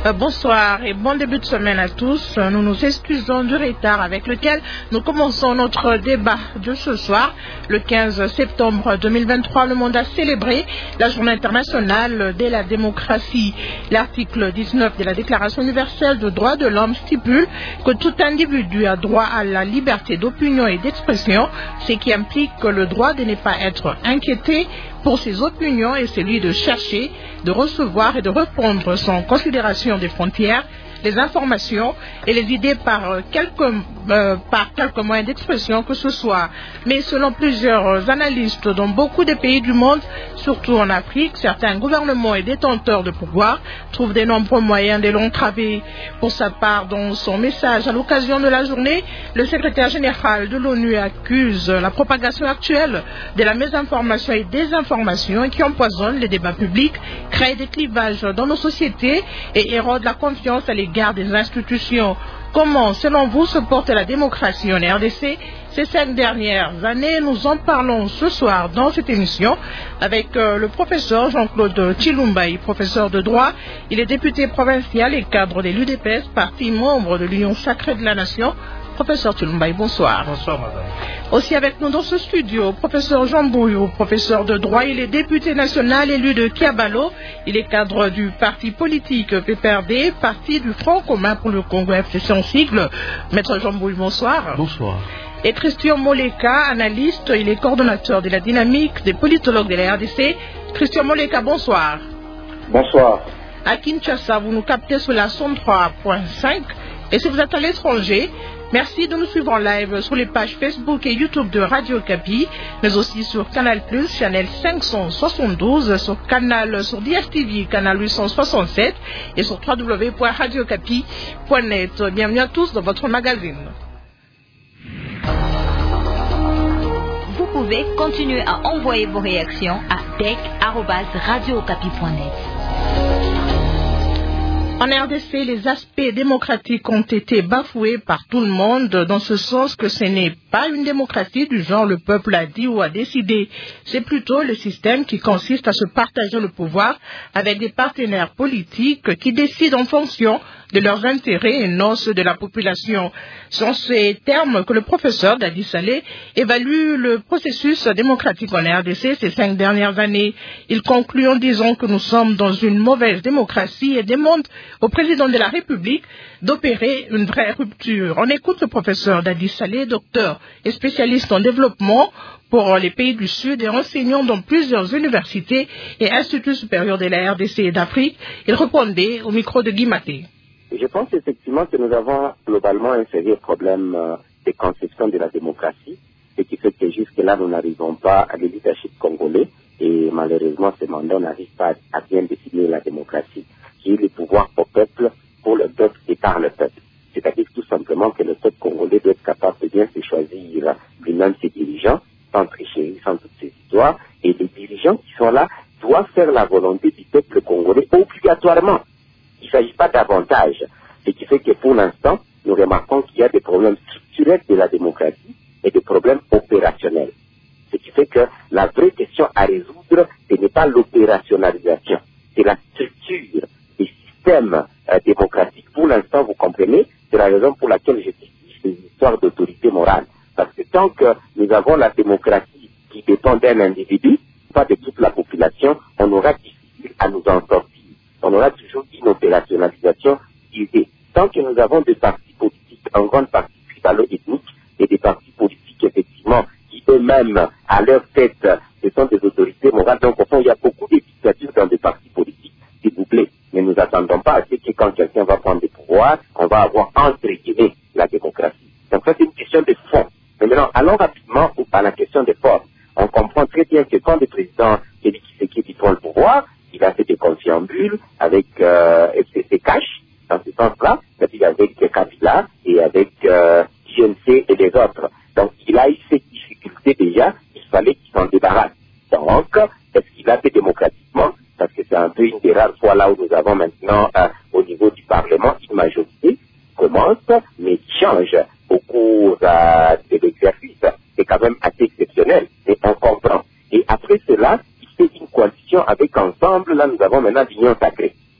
Bonsoir et bon début de semaine à tous. Nous nous excusons du retard avec lequel nous commençons notre débat de ce soir. Le 15 septembre 2023, le monde a célébré la journée internationale de la démocratie. L'article 19 de la Déclaration universelle des droits de l'homme stipule que tout individu a droit à la liberté d'opinion et d'expression, ce qui implique le droit de ne pas être inquiété pour ses opinions et celui de chercher, de recevoir et de répondre sans considération des frontières, les informations et les idées par quelques moyens d'expression que ce soit. Mais selon plusieurs analystes dans beaucoup de pays du monde, surtout en Afrique, certains gouvernements et détenteurs de pouvoir trouvent de nombreux moyens de l'entraver. Pour sa part, dans son message à l'occasion de la journée, le secrétaire général de l'ONU accuse la propagation actuelle de la mésinformation et désinformation qui empoisonne les débats publics, crée des clivages dans nos sociétés et érode la confiance à l'égard des institutions. Comment, selon vous, se porte la démocratie en RDC ces 5 dernières années? Nous en parlons ce soir dans cette émission avec le professeur Jean-Claude Tshilumbayi, professeur de droit. Il est député provincial et cadre de l'UDPS, parti membre de l'Union sacrée de la Nation. Professeur Tshilumbayi, bonsoir. Bonsoir, madame. Aussi avec nous dans ce studio, professeur Jean Bouillou, professeur de droit. Il est député national élu de Kiabalo. Il est cadre du parti politique PPRD, parti du Front commun pour le Congo FCC en sigle. Maître Jean Bouillou, bonsoir. Bonsoir. Et Christian Moleka, analyste, il est coordonnateur de la dynamique des politologues de la RDC. Christian Moleka, bonsoir. Bonsoir. À Kinshasa, vous nous captez sur la 103.5. Et si vous êtes à l'étranger, merci de nous suivre en live sur les pages Facebook et YouTube de Radio Kapi, mais aussi sur Canal+, channel 572, sur DSTV, canal 867 et sur www.radiocapi.net. Bienvenue à tous dans votre magazine. Vous pouvez continuer à envoyer vos réactions à dec@radiocapi.net. En RDC, les aspects démocratiques ont été bafoués par tout le monde, dans ce sens que ce n'est pas une démocratie du genre le peuple a dit ou a décidé. C'est plutôt le système qui consiste à se partager le pouvoir avec des partenaires politiques qui décident en fonction de leurs intérêts et non ceux de la population. C'est en ces termes que le professeur Dadi Saleh évalue le processus démocratique en RDC ces 5 dernières années. Il conclut en disant que nous sommes dans une mauvaise démocratie et demande au président de la République d'opérer une vraie rupture. On écoute le professeur Dadi Saleh, docteur et spécialiste en développement pour les pays du Sud et enseignant dans plusieurs universités et instituts supérieurs de la RDC et d'Afrique. Il répondait au micro de Guy Maté. Je pense effectivement que nous avons globalement un sérieux problème de conception de la démocratie, ce qui fait que jusque-là, nous n'arrivons pas à le leadership congolais et malheureusement, ce mandat n'arrive pas à bien définir la démocratie, qui est le pouvoir au peuple, pour le peuple et par le peuple. C'est-à-dire tout simplement que le peuple congolais doit être capable de bien se choisir lui-même ses dirigeants, sans tricher, sans toutes ces histoires, et les dirigeants qui sont là doivent faire la volonté du peuple congolais obligatoirement. Il ne s'agit pas davantage. Ce qui fait que pour l'instant, nous remarquons qu'il y a des problèmes structurels de la démocratie et des problèmes opérationnels. Ce qui fait que la vraie question à résoudre, ce n'est pas l'opérationnalisation, c'est la structure des systèmes démocratiques. Pour l'instant, vous comprenez, c'est la raison pour laquelle je dis ces histoires d'autorité morale. Parce que tant que nous avons la démocratie qui dépend d'un individu, pas de toute la population, on aura difficile à nous en sortir. On aura toujours une opérationnalisation d'idées. Tant que nous avons des partis politiques, en grande partie tribalo-ethniques, et des partis politiques, effectivement, qui eux-mêmes, à leur tête, ce sont des autorités morales. Donc, au fond, il y a beaucoup de dictatures dans des partis politiques. S'il vous plaît, ne nous attendons pas à ce que quand quelqu'un va prendre des pouvoirs, on va avoir entre guillemets la démocratie. Donc, ça, c'est une question de fond. Mais maintenant, allons rapidement à la question de forme. On comprend très bien que quand le président Félix Tshisekedi prend le pouvoir, il a fait des conciliambules avec FCC Cash, dans ce sens-là, c'est-à-dire avec Kabila et avec JNC et les autres. Donc, il a eu cette difficulté déjà, il fallait qu'il s'en débarrasse. Donc, est-ce qu'il a fait démocratiquement? Parce que c'est un peu une des rares fois là où nous avons maintenant, au niveau du Parlement, une majorité qui commence, mais qui change au cours de l'exercice. C'est quand même assez exceptionnel, et on comprend. Et après cela, il fait une coalition avec Ensemble. Là, nous avons maintenant l'Union sacrée.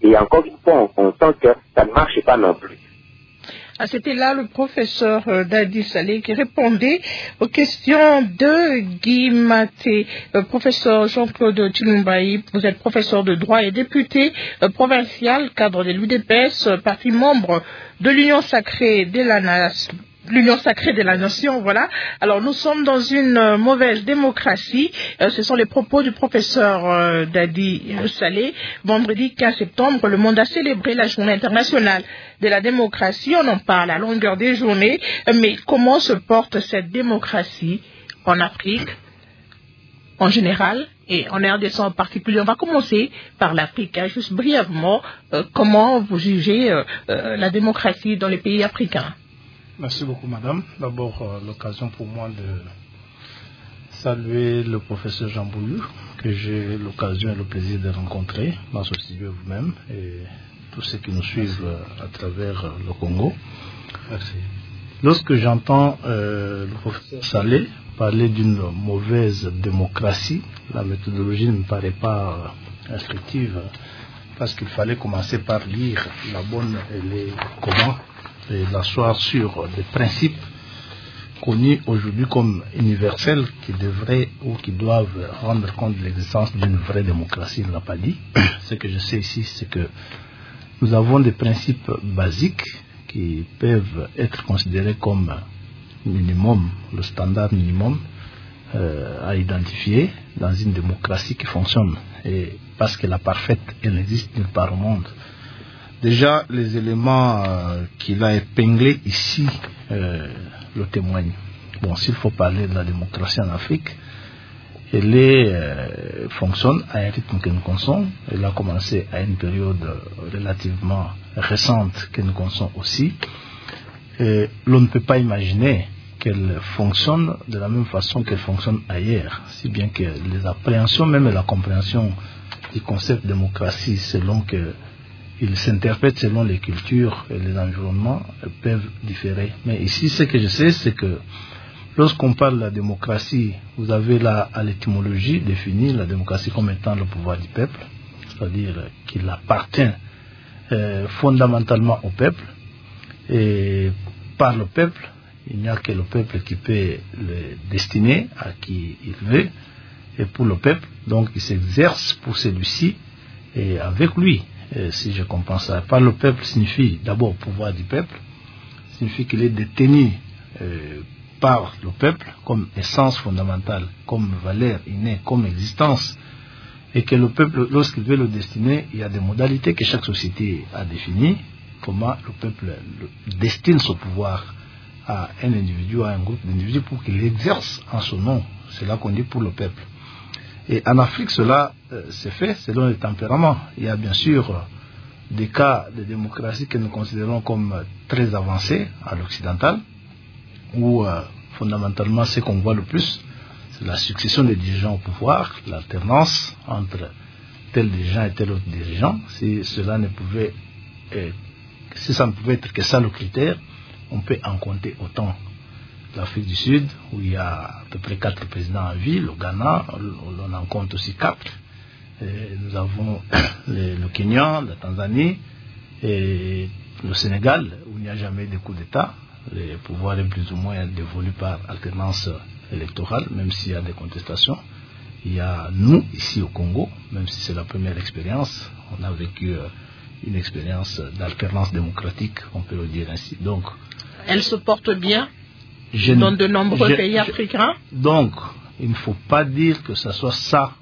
Et encore une fois, on sent que ça ne marche pas non plus. C'était là le professeur Dadi Saleh qui répondait aux questions de Guy Maté. Professeur Jean-Claude Chilumbaï, vous êtes professeur de droit et député provincial, cadre de l'UDPS, parti membre de l'Union sacrée de la Nation. L'Union sacrée de la nation, voilà. Alors nous sommes dans une mauvaise démocratie. Ce sont les propos du professeur Dadi Saleh. Vendredi 15 septembre, le monde a célébré la journée internationale de la démocratie. On en parle à longueur des journées. Mais comment se porte cette démocratie en Afrique en général et en RDC en particulier? On va commencer par l'Afrique. Juste brièvement, comment vous jugez la démocratie dans les pays africains? Merci beaucoup, madame. D'abord, l'occasion pour moi de saluer le professeur Jean Boulou, que j'ai l'occasion et le plaisir de rencontrer dans ce studio vous-même, et tous ceux qui nous suivent à travers le Congo. Merci. Lorsque j'entends le professeur Saleh parler d'une mauvaise démocratie, la méthodologie ne me paraît pas instructive, parce qu'il fallait commencer par lire la bonne et les comment, et l'asseoir sur des principes connus aujourd'hui comme universels qui devraient ou qui doivent rendre compte de l'existence d'une vraie démocratie. Il ne l'a pas dit. Ce que je sais ici, c'est que nous avons des principes basiques qui peuvent être considérés comme minimum, le standard minimum à identifier dans une démocratie qui fonctionne. Et parce que la parfaite, elle n'existe nulle part au monde. Déjà, les éléments qu'il a épinglés ici le témoignent. Bon, s'il faut parler de la démocratie en Afrique, elle fonctionne à un rythme que nous connaissons. Elle a commencé à une période relativement récente que nous connaissons aussi. Et l'on ne peut pas imaginer qu'elle fonctionne de la même façon qu'elle fonctionne ailleurs, si bien que les appréhensions, même la compréhension du concept de démocratie selon que ils s'interprètent selon les cultures et les environnements peuvent différer. Mais ici, ce que je sais, c'est que lorsqu'on parle de la démocratie, vous avez là à l'étymologie définie la démocratie comme étant le pouvoir du peuple, c'est-à-dire qu'il appartient fondamentalement au peuple, et par le peuple, il n'y a que le peuple qui peut le destiner à qui il veut, et pour le peuple, donc il s'exerce pour celui-ci et avec lui. Si je comprends ça, par le peuple signifie d'abord pouvoir du peuple, signifie qu'il est détenu par le peuple comme essence fondamentale, comme valeur innée, comme existence, et que le peuple, lorsqu'il veut le destiner, il y a des modalités que chaque société a définies, comment le peuple destine son pouvoir à un individu, à un groupe d'individus pour qu'il l'exerce en son nom. C'est là qu'on dit pour le peuple. Et en Afrique, cela s'est fait selon les tempéraments. Il y a bien sûr des cas de démocratie que nous considérons comme très avancés à l'occidental, où fondamentalement ce qu'on voit le plus, c'est la succession des dirigeants au pouvoir, l'alternance entre tel dirigeant et tel autre dirigeant. Si ça ne pouvait être que ça le critère, on peut en compter autant. L'Afrique du Sud, où il y a à peu près 4 présidents à vie, le Ghana, on en compte aussi 4. Nous avons le Kenya, la Tanzanie et le Sénégal, où il n'y a jamais de coup d'État. Le pouvoir est plus ou moins dévolu par alternance électorale, même s'il y a des contestations. Il y a nous, ici au Congo, même si c'est la première expérience, on a vécu une expérience d'alternance démocratique, on peut le dire ainsi. Donc, elle se porte bien dans de nombreux pays africains. Donc, il ne faut pas dire que ce soit ça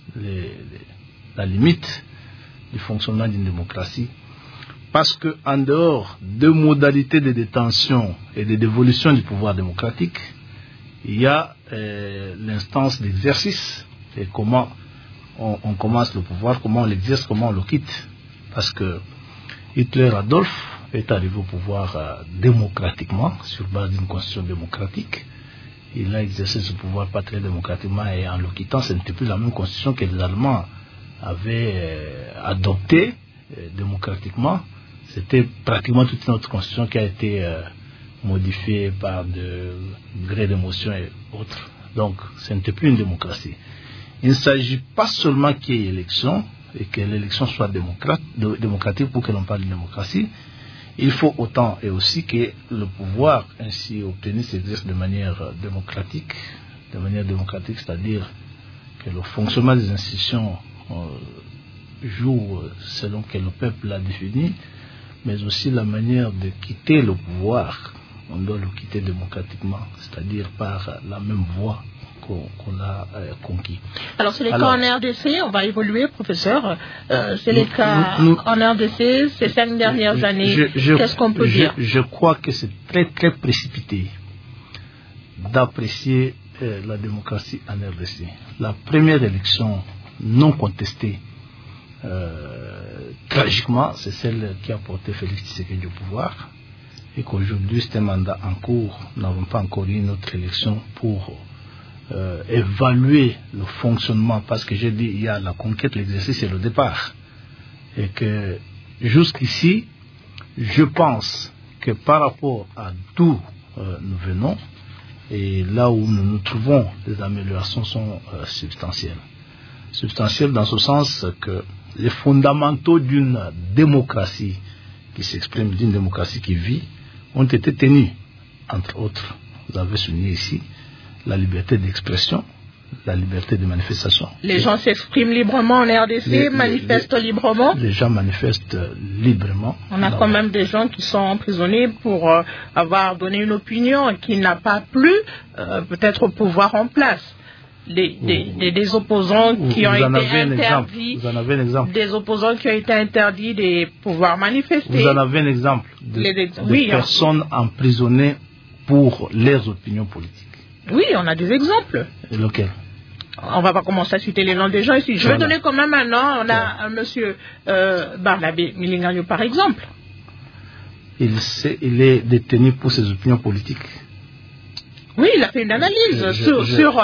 la limite du fonctionnement d'une démocratie. Parce qu'en dehors de modalités de détention et de dévolution du pouvoir démocratique, il y a l'instance d'exercice et comment on commence le pouvoir, comment on l'exerce, comment on le quitte. Parce que Hitler Adolphe est arrivé au pouvoir démocratiquement, sur base d'une constitution démocratique. Il a exercé ce pouvoir pas très démocratiquement et en le quittant, ce n'était plus la même constitution que les Allemands avaient adoptée démocratiquement. C'était pratiquement toute notre constitution qui a été modifiée par de gré d'émotion et autres. Donc, ce n'était plus une démocratie. Il ne s'agit pas seulement qu'il y ait élection et que l'élection soit démocratique pour que l'on parle de démocratie, il faut autant et aussi que le pouvoir ainsi obtenu s'exerce de manière démocratique, c'est-à-dire que le fonctionnement des institutions joue selon que le peuple l'a défini, mais aussi la manière de quitter le pouvoir, on doit le quitter démocratiquement, c'est-à-dire par la même voie qu'on a conquis. Alors c'est les cas en RDC, on va évoluer, professeur. C'est les cas en RDC ces 5 dernières années. Qu'est-ce qu'on peut dire? Je crois que c'est très très précipité d'apprécier la démocratie en RDC. La première élection non contestée, tragiquement, c'est celle qui a porté Félix Tshisekedi au pouvoir, et qu'aujourd'hui c'est un mandat en cours. Nous n'avons pas encore eu une autre élection pour évaluer le fonctionnement, parce que j'ai dit il y a la conquête, l'exercice et le départ, et que jusqu'ici je pense que par rapport à d'où nous venons et là où nous nous trouvons, les améliorations sont substantielles dans ce sens que les fondamentaux d'une démocratie qui s'exprime, d'une démocratie qui vit, ont été tenus, entre autres. Vous avez souligné ici la liberté d'expression, la liberté de manifestation. Les gens s'expriment librement en RDC, manifestent librement. Les gens manifestent librement. On a quand même des gens qui sont emprisonnés pour avoir donné une opinion qui n'a pas plu, peut-être au pouvoir en place. Des opposants qui ont été interdits. Vous en avez un exemple. Des opposants qui ont été interdits de pouvoir manifester. Vous en avez un exemple de personnes emprisonnées pour leurs opinions politiques. Oui, on a des exemples. Et lequel? On ne va pas commencer à citer les noms des gens ici. Je vais donner quand même un nom. On a un monsieur Barnabé Milinganyo, par exemple. Il est détenu pour ses opinions politiques. Oui, il a fait une analyse sur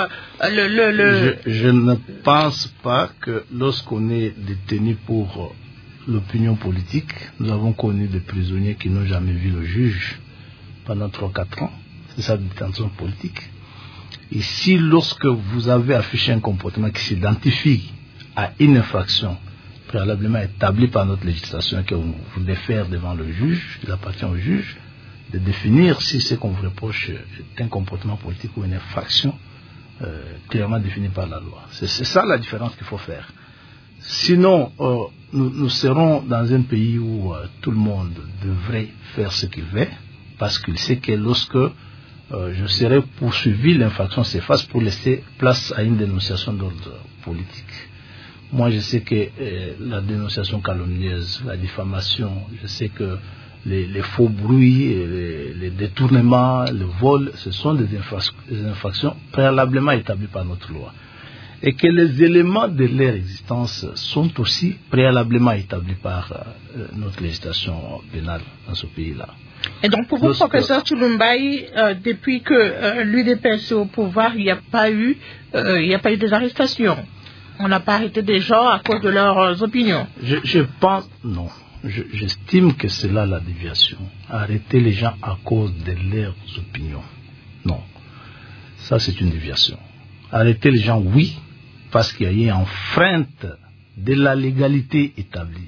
le... Je ne pense pas que lorsqu'on est détenu pour l'opinion politique, nous avons connu des prisonniers qui n'ont jamais vu le juge pendant 3-4 ans. C'est ça, la détention politique. Ici, lorsque vous avez affiché un comportement qui s'identifie à une infraction préalablement établie par notre législation que vous voulez faire devant le juge, il appartient au juge de définir si ce qu'on vous reproche est un comportement politique ou une infraction clairement définie par la loi. C'est ça la différence qu'il faut faire. Sinon, nous serons dans un pays où tout le monde devrait faire ce qu'il veut, parce qu'il sait que lorsque je serai poursuivi, l'infraction s'efface pour laisser place à une dénonciation d'ordre politique. Moi, je sais que la dénonciation calomnieuse, la diffamation, je sais que les faux bruits, les détournements, le vol, ce sont des infractions préalablement établies par notre loi. Et que les éléments de leur existence sont aussi préalablement établis par notre législation pénale dans ce pays-là. Et donc pour vous, professeur Tshilumbayi, depuis que l'UDPS est au pouvoir, il n'y a pas eu des arrestations. On n'a pas arrêté des gens à cause de leurs opinions. Je pense, non. J'estime que c'est là la déviation. Arrêter les gens à cause de leurs opinions. Non. Ça, c'est une déviation. Arrêter les gens, oui, parce qu'il y a eu une enfreinte de la légalité établie.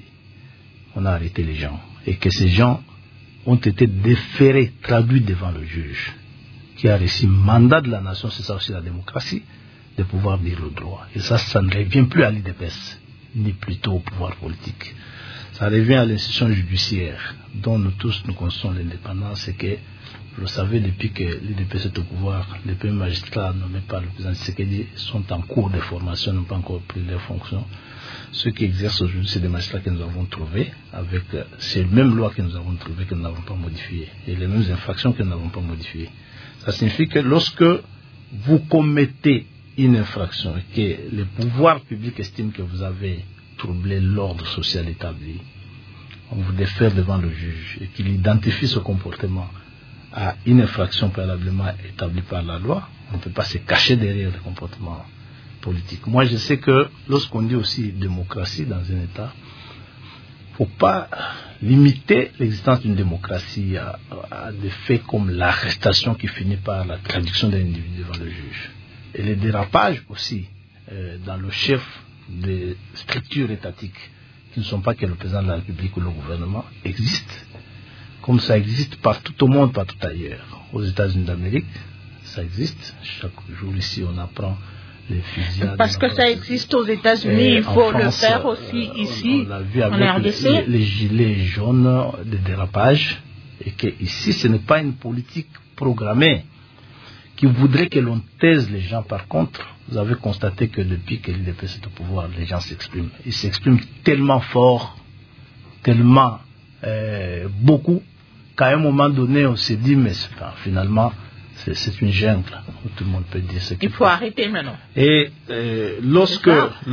On a arrêté les gens. Et que ces gens ont été déférés, traduits devant le juge, qui a reçu mandat de la nation, c'est ça aussi la démocratie, de pouvoir dire le droit. Et ça ne revient plus à l'UDPS, ni plutôt au pouvoir politique. Ça revient à l'institution judiciaire, dont nous tous nous constatons l'indépendance, et que, vous le savez, depuis que l'UDPS est au pouvoir, les premiers magistrats nommés par le président Tshisekedi sont en cours de formation, n'ont pas encore pris leurs fonctions. Ceux qui exercent aujourd'hui, c'est des magistrats que nous avons trouvés, avec ces mêmes lois que nous avons trouvées, que nous n'avons pas modifiées, et les mêmes infractions que nous n'avons pas modifiées. Ça signifie que lorsque vous commettez une infraction et que le pouvoir public estime que vous avez troublé l'ordre social établi, on vous défère devant le juge et qu'il identifie ce comportement à une infraction préalablement établie par la loi, on ne peut pas se cacher derrière le comportement politique. Moi, je sais que lorsqu'on dit aussi démocratie dans un État, il ne faut pas limiter l'existence d'une démocratie à des faits comme l'arrestation qui finit par la traduction d'un individu devant le juge. Et les dérapages aussi dans le chef des structures étatiques qui ne sont pas que le président de la République ou le gouvernement existent, comme ça existe partout au monde, partout ailleurs. Aux États-Unis d'Amérique, ça existe. Chaque jour ici, on apprend les fusillades. Parce que ça existe aux États-Unis, il faut le faire aussi ici, on l'a vu en avec RDC. les gilets jaunes de dérapage, et que ici, ce n'est pas une politique programmée qui voudrait que l'on taise les gens. Par contre, vous avez constaté que depuis que l'UDPS est au pouvoir, les gens s'expriment. Ils s'expriment tellement fort, tellement beaucoup, qu'à un moment donné, on s'est dit, mais finalement, c'est une jungle où tout le monde peut dire ce qu'il Il faut arrêter maintenant. Et lorsque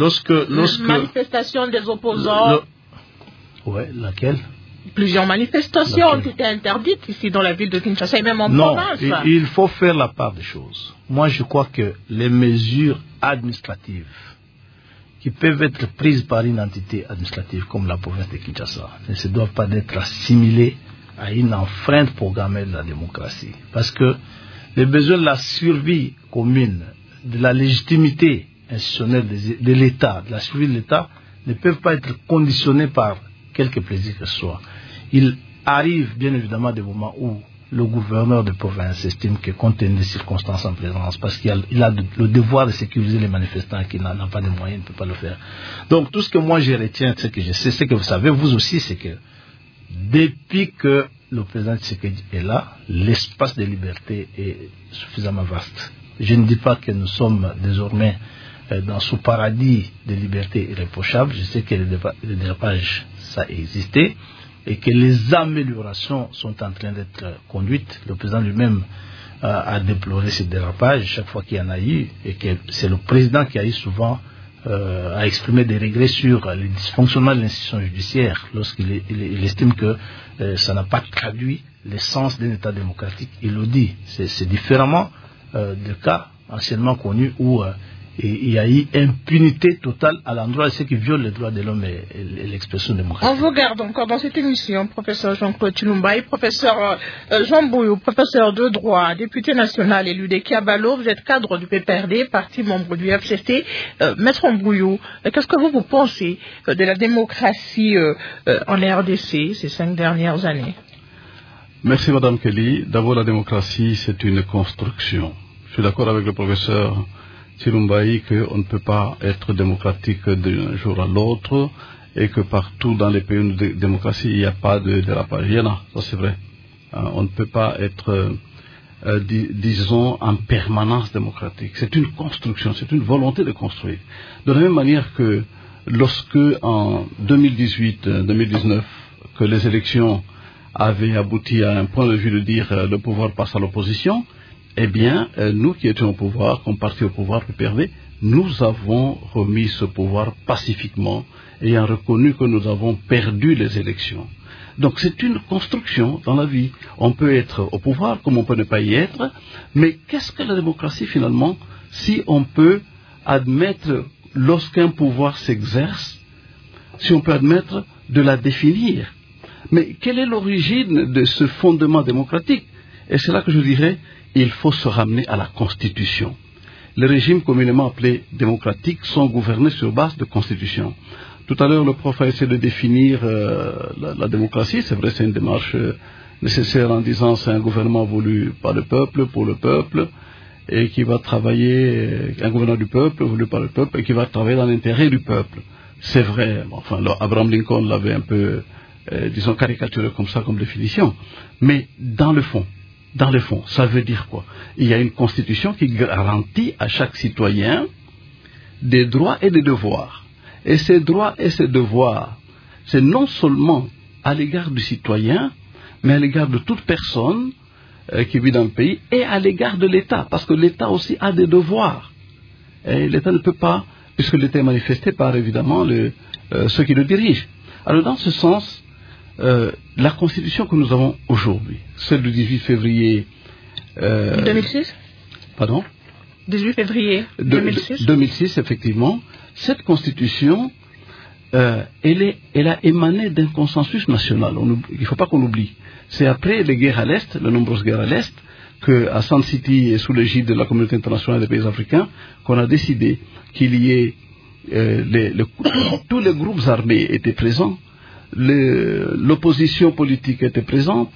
manifestation des opposants. Ouais, laquelle? Plusieurs manifestations ont été interdites ici dans la ville de Kinshasa et même en province. Non, il faut faire la part des choses. Moi, je crois que les mesures administratives qui peuvent être prises par une entité administrative comme la province de Kinshasa ne se doivent pas être assimilées à une enfreinte programmée de la démocratie. Parce que les besoins de la survie commune, de la légitimité institutionnelle de l'État, de la survie de l'État, ne peuvent pas être conditionnés par quelque plaisir que ce soit. Il arrive bien évidemment des moments où le gouverneur de province estime que compte tenu des circonstances en présence, parce qu'il a le devoir de sécuriser les manifestants et qu'il n'a pas de moyens, il ne peut pas le faire. Donc tout ce que moi je retiens, ce que je sais, ce que vous savez, vous aussi, c'est que depuis que le président Tshisekedi est là, l'espace de liberté est suffisamment vaste. Je ne dis pas que nous sommes désormais dans ce paradis de liberté irréprochable. Je sais que le dérapage, ça a existé et que les améliorations sont en train d'être conduites. Le président lui-même a déploré ces dérapages chaque fois qu'il y en a eu, et que c'est le président qui a eu souvent a exprimé des regrets sur les dysfonctionnements de l'institution judiciaire lorsqu'il estime que ça n'a pas traduit l'essence d'un État démocratique. Il le dit. C'est différemment de cas anciennement connus où il y a eu impunité totale à l'endroit de ceux qui violent les droits de l'homme et l'expression démocratique. On vous garde encore dans cette émission, professeur Jean-Claude Chilumba, professeur Jean Bouyou, professeur de droit, député national élu des Kiabalo. Vous êtes cadre du PPRD, parti membre du FCC. Maître Bouyou, qu'est-ce que vous pensez de la démocratie en RDC ces 5 dernières années? Merci Madame Kelly. D'abord, la démocratie, c'est une construction. Je suis d'accord avec le professeur Chilumbaï qu'on ne peut pas être démocratique d'un jour à l'autre et que partout dans les pays de démocratie il n'y a pas de dérapage. Il y en a, ça c'est vrai. On ne peut pas être, disons, en permanence démocratique. C'est une construction, c'est une volonté de construire. De la même manière que lorsque en 2018-2019, que les élections avaient abouti à un point de vue de dire le pouvoir passe à l'opposition, eh bien, nous qui étions au pouvoir, comme parti au pouvoir PPRD, nous avons remis ce pouvoir pacifiquement, ayant reconnu que nous avons perdu les élections. Donc c'est une construction dans la vie. On peut être au pouvoir comme on peut ne pas y être, mais qu'est-ce que la démocratie finalement, si on peut admettre, lorsqu'un pouvoir s'exerce, si on peut admettre de la définir? Mais quelle est l'origine de ce fondement démocratique? Et c'est là que je dirais, il faut se ramener à la Constitution. Les régimes communément appelés démocratiques sont gouvernés sur base de Constitution. Tout à l'heure, le prof a essayé de définir la démocratie. C'est vrai, c'est une démarche nécessaire en disant c'est un gouvernement voulu par le peuple, pour le peuple, et qui va travailler, un gouvernement du peuple, voulu par le peuple, et qui va travailler dans l'intérêt du peuple. C'est vrai. Enfin, Abraham Lincoln l'avait un peu, disons, caricaturé comme ça, comme définition. Mais dans le fond, ça veut dire quoi? Il y a une constitution qui garantit à chaque citoyen des droits et des devoirs. Et ces droits et ces devoirs, c'est non seulement à l'égard du citoyen, mais à l'égard de toute personne qui vit dans le pays, et à l'égard de l'État, parce que l'État aussi a des devoirs. Et l'État ne peut pas, puisque l'État est manifesté par évidemment ceux qui le dirigent. Alors dans ce sens, la constitution que nous avons aujourd'hui, celle du 18 février... 2006 Pardon 18 février 2006 2006, effectivement. Cette constitution, elle a émané d'un consensus national. Il ne faut pas qu'on oublie. C'est après les guerres à l'Est, les nombreuses guerres à l'Est, qu'à Sun City et sous l'égide de la communauté internationale des pays africains, qu'on a décidé qu'il y ait tous les groupes armés étaient présents, l'opposition politique était présente,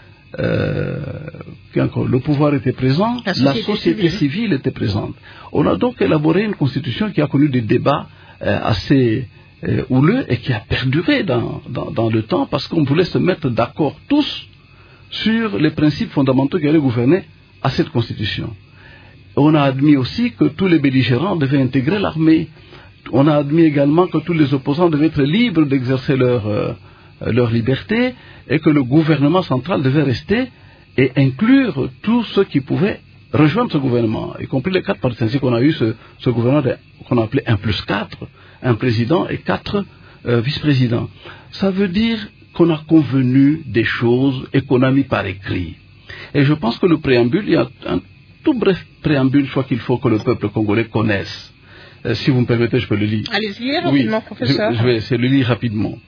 le pouvoir était présent, la société civile était présente. On a donc élaboré une constitution qui a connu des débats assez houleux et qui a perduré dans le temps parce qu'on voulait se mettre d'accord tous sur les principes fondamentaux qui allaient gouverner à cette constitution. On a admis aussi que tous les belligérants devaient intégrer l'armée. On a admis également que tous les opposants devaient être libres d'exercer leur liberté et que le gouvernement central devait rester et inclure tous ceux qui pouvaient rejoindre ce gouvernement, y compris les 4 partis. Ainsi qu'on a eu ce gouvernement qu'on a appelé 1+4, un président et 4 vice-présidents. Ça veut dire qu'on a convenu des choses et qu'on a mis par écrit. Et je pense que le préambule, il y a un tout bref préambule, je crois qu'il faut que le peuple congolais connaisse. Si vous me permettez, je peux le lire. Allez-y, rapidement, professeur. Je vais essayer de le lire rapidement.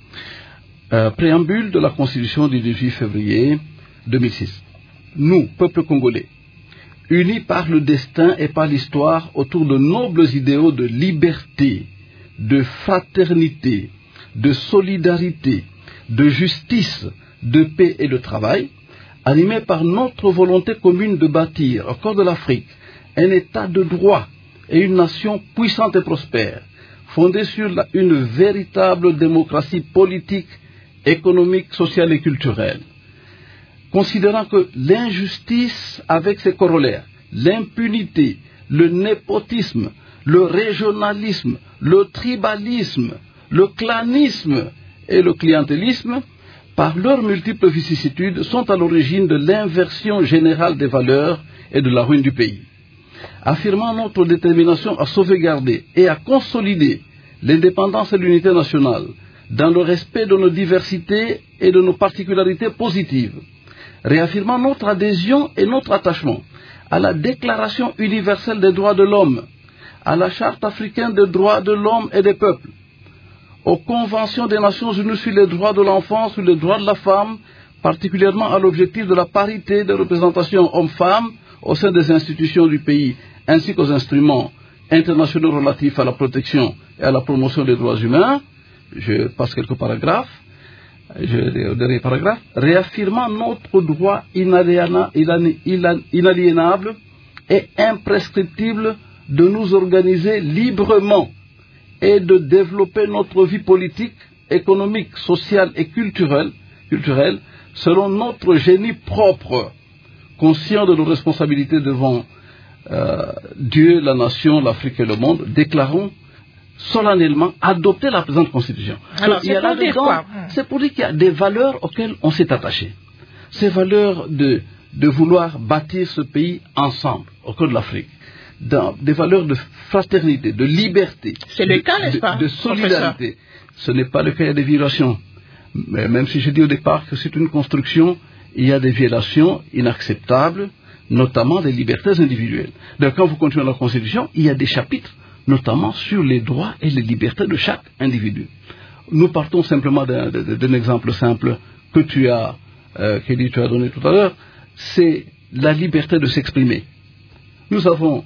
Préambule de la Constitution du 18 février 2006. Nous, peuple congolais, unis par le destin et par l'histoire autour de nobles idéaux de liberté, de fraternité, de solidarité, de justice, de paix et de travail, animés par notre volonté commune de bâtir, au cœur de l'Afrique, un État de droit et une nation puissante et prospère, fondée sur une véritable démocratie politique, économique, sociale et culturelle. Considérant que l'injustice avec ses corollaires, l'impunité, le népotisme, le régionalisme, le tribalisme, le clanisme et le clientélisme, par leurs multiples vicissitudes, sont à l'origine de l'inversion générale des valeurs et de la ruine du pays. Affirmant notre détermination à sauvegarder et à consolider l'indépendance et l'unité nationale, dans le respect de nos diversités et de nos particularités positives, réaffirmant notre adhésion et notre attachement à la Déclaration universelle des droits de l'homme, à la Charte africaine des droits de l'homme et des peuples, aux conventions des Nations Unies sur les droits de l'enfant, sur les droits de la femme, particulièrement à l'objectif de la parité des représentations hommes-femmes au sein des institutions du pays, ainsi qu'aux instruments internationaux relatifs à la protection et à la promotion des droits humains. Je passe quelques paragraphes. Au dernier paragraphe, réaffirmant notre droit inaliénable et imprescriptible de nous organiser librement et de développer notre vie politique, économique, sociale et culturelle selon notre génie propre, conscient de nos responsabilités devant Dieu, la nation, l'Afrique et le monde, déclarons solennellement adopter la présente constitution. Alors, c'est pour dire qu'il y a des valeurs auxquelles on s'est attaché. Ces valeurs de vouloir bâtir ce pays ensemble, au cœur de l'Afrique. Des valeurs de fraternité, de liberté. C'est le cas, n'est-ce pas, de solidarité. Ce n'est pas le cas, il y a des violations. Mais même si je dis au départ que c'est une construction, il y a des violations inacceptables, notamment des libertés individuelles. Donc quand vous continuez la Constitution, il y a des chapitres notamment sur les droits et les libertés de chaque individu. Nous partons simplement d'un exemple simple que tu as donné tout à l'heure, c'est la liberté de s'exprimer. Nous avons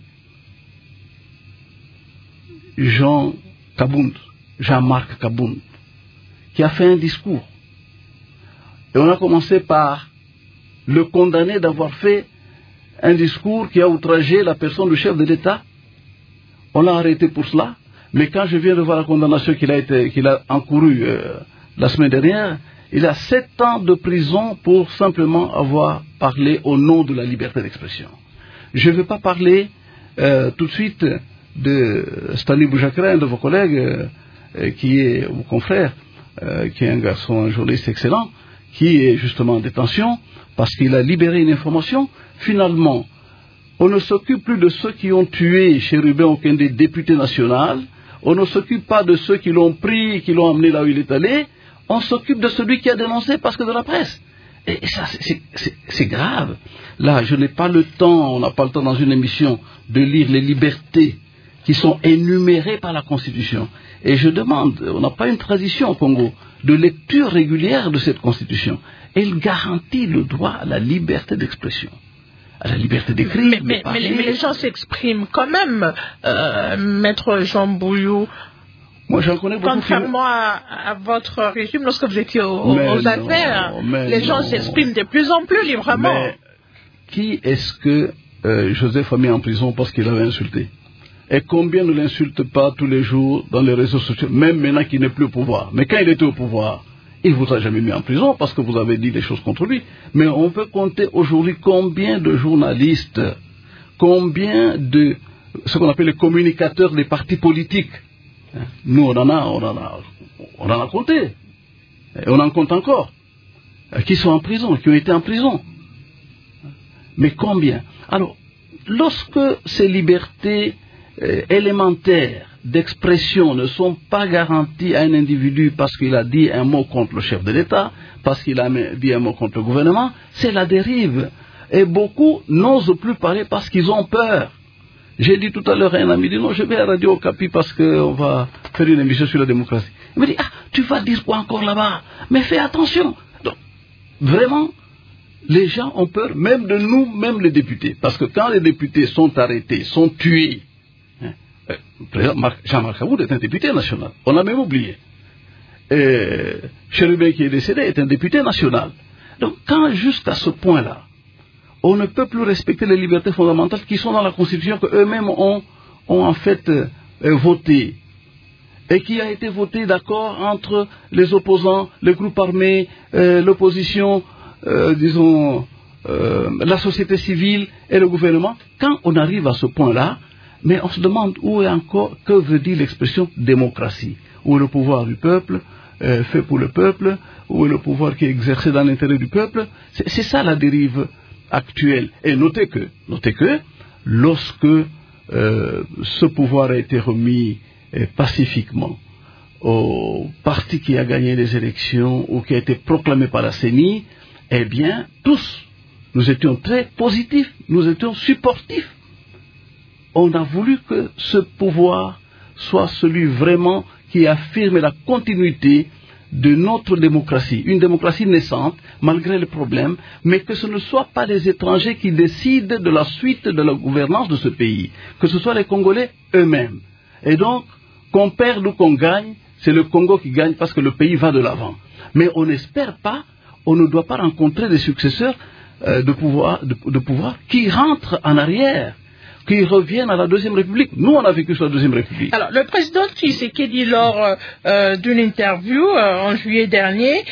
Jean-Marc Kabound, qui a fait un discours. Et on a commencé par le condamner d'avoir fait un discours qui a outragé la personne du chef de l'État. On l'a arrêté pour cela, mais quand je viens de voir la condamnation qu'il a encourue la semaine dernière, il a 7 ans de prison pour simplement avoir parlé au nom de la liberté d'expression. Je ne vais pas parler tout de suite de Stanley Boujakra, un de vos collègues, qui est mon confrère, qui est un journaliste excellent, qui est justement en détention parce qu'il a libéré une information. Finalement, on ne s'occupe plus de ceux qui ont tué Chérubin Okende, député national. On ne s'occupe pas de ceux qui l'ont pris, qui l'ont amené là où il est allé. On s'occupe de celui qui a dénoncé parce que de la presse. Et ça, c'est grave. Là, je n'ai pas le temps, on n'a pas le temps dans une émission de lire les libertés qui sont énumérées par la Constitution. Et je demande, on n'a pas une tradition au Congo de lecture régulière de cette Constitution. Elle garantit le droit à la liberté d'expression, à la liberté d'écrire. Mais les gens s'expriment quand même. Maître Jean Bouillou, Moi, j'en connais beaucoup. Contrairement à votre régime, lorsque vous étiez aux affaires, les gens s'expriment de plus en plus librement. Mais qui est-ce que Joseph a mis en prison parce qu'il avait insulté? Et combien ne l'insulte pas tous les jours dans les réseaux sociaux, même maintenant qu'il n'est plus au pouvoir? Mais quand il était au pouvoir, il ne vous a jamais mis en prison parce que vous avez dit des choses contre lui. Mais on peut compter aujourd'hui combien de journalistes, combien de ce qu'on appelle les communicateurs des partis politiques. Nous, on en a compté. Et on en compte encore. Qui sont en prison, qui ont été en prison. Mais combien? Alors, lorsque ces libertés élémentaires d'expression ne sont pas garanties à un individu parce qu'il a dit un mot contre le chef de l'État, parce qu'il a dit un mot contre le gouvernement, c'est la dérive. Et beaucoup n'osent plus parler parce qu'ils ont peur. J'ai dit tout à l'heure à un ami, dit non, je vais à Radio Okapi parce qu'on va faire une émission sur la démocratie. Il me dit, tu vas dire quoi encore là-bas? Mais fais attention. Donc, vraiment, les gens ont peur, même de nous, même les députés. Parce que quand les députés sont arrêtés, sont tués, Jean-Marc Aboud est un député national. On l'a même oublié. Chérubin qui est décédé est un député national. Donc quand jusqu'à ce point-là, on ne peut plus respecter les libertés fondamentales qui sont dans la Constitution qu'eux-mêmes ont en fait voté, et qui a été voté d'accord entre les opposants, les groupes armés, l'opposition, la société civile et le gouvernement. Quand on arrive à ce point-là, mais on se demande où est encore, que veut dire l'expression démocratie? Où est le pouvoir du peuple, fait pour le peuple? Où est le pouvoir qui est exercé dans l'intérêt du peuple? C'est ça la dérive actuelle. Et notez que lorsque ce pouvoir a été remis pacifiquement au parti qui a gagné les élections ou qui a été proclamé par la CENI, eh bien, tous, nous étions très positifs, nous étions supportifs. On a voulu que ce pouvoir soit celui vraiment qui affirme la continuité de notre démocratie, une démocratie naissante, malgré les problèmes, mais que ce ne soit pas les étrangers qui décident de la suite de la gouvernance de ce pays, que ce soit les Congolais eux-mêmes. Et donc, qu'on perde ou qu'on gagne, c'est le Congo qui gagne parce que le pays va de l'avant. Mais on n'espère pas, on ne doit pas rencontrer des successeurs de pouvoir qui rentrent en arrière, qui reviennent à la Deuxième République. Nous, on a vécu sur la Deuxième République. Alors, le président Tshisekedi, lors d'une interview en juillet dernier,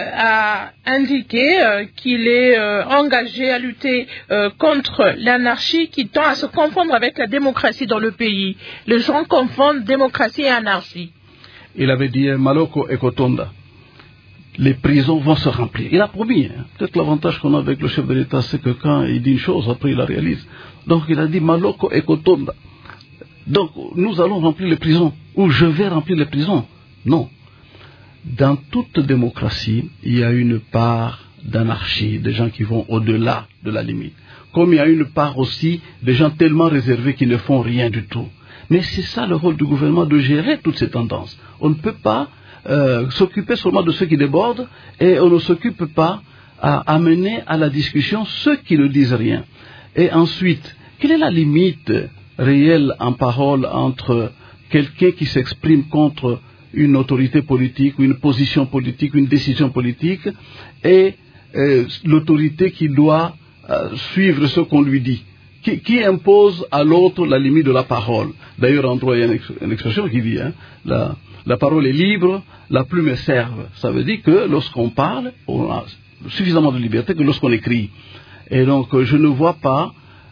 a indiqué qu'il est engagé à lutter contre l'anarchie qui tend à se confondre avec la démocratie dans le pays. Les gens confondent démocratie et anarchie. Il avait dit Maloko et Kotonda. Les prisons vont se remplir. Il a promis. Peut-être l'avantage qu'on a avec le chef de l'État, c'est que quand il dit une chose, après il la réalise. Donc il a dit Maloko et Kotonda. Donc nous allons remplir les prisons. Ou je vais remplir les prisons. Non. Dans toute démocratie, il y a une part d'anarchie, des gens qui vont au-delà de la limite. Comme il y a une part aussi des gens tellement réservés qui ne font rien du tout. Mais c'est ça le rôle du gouvernement, de gérer toutes ces tendances. On ne peut pas s'occuper seulement de ceux qui débordent et on ne s'occupe pas à amener à la discussion ceux qui ne disent rien. Et ensuite, quelle est la limite réelle en parole entre quelqu'un qui s'exprime contre une autorité politique, ou une position politique, une décision politique, et l'autorité qui doit suivre ce qu'on lui dit, qui impose à l'autre la limite de la parole. D'ailleurs, en droit, il y a une expression qui dit, la parole est libre, la plume est serve. Ça veut dire que lorsqu'on parle, on a suffisamment de liberté que lorsqu'on écrit. Et donc, je ne vois pas...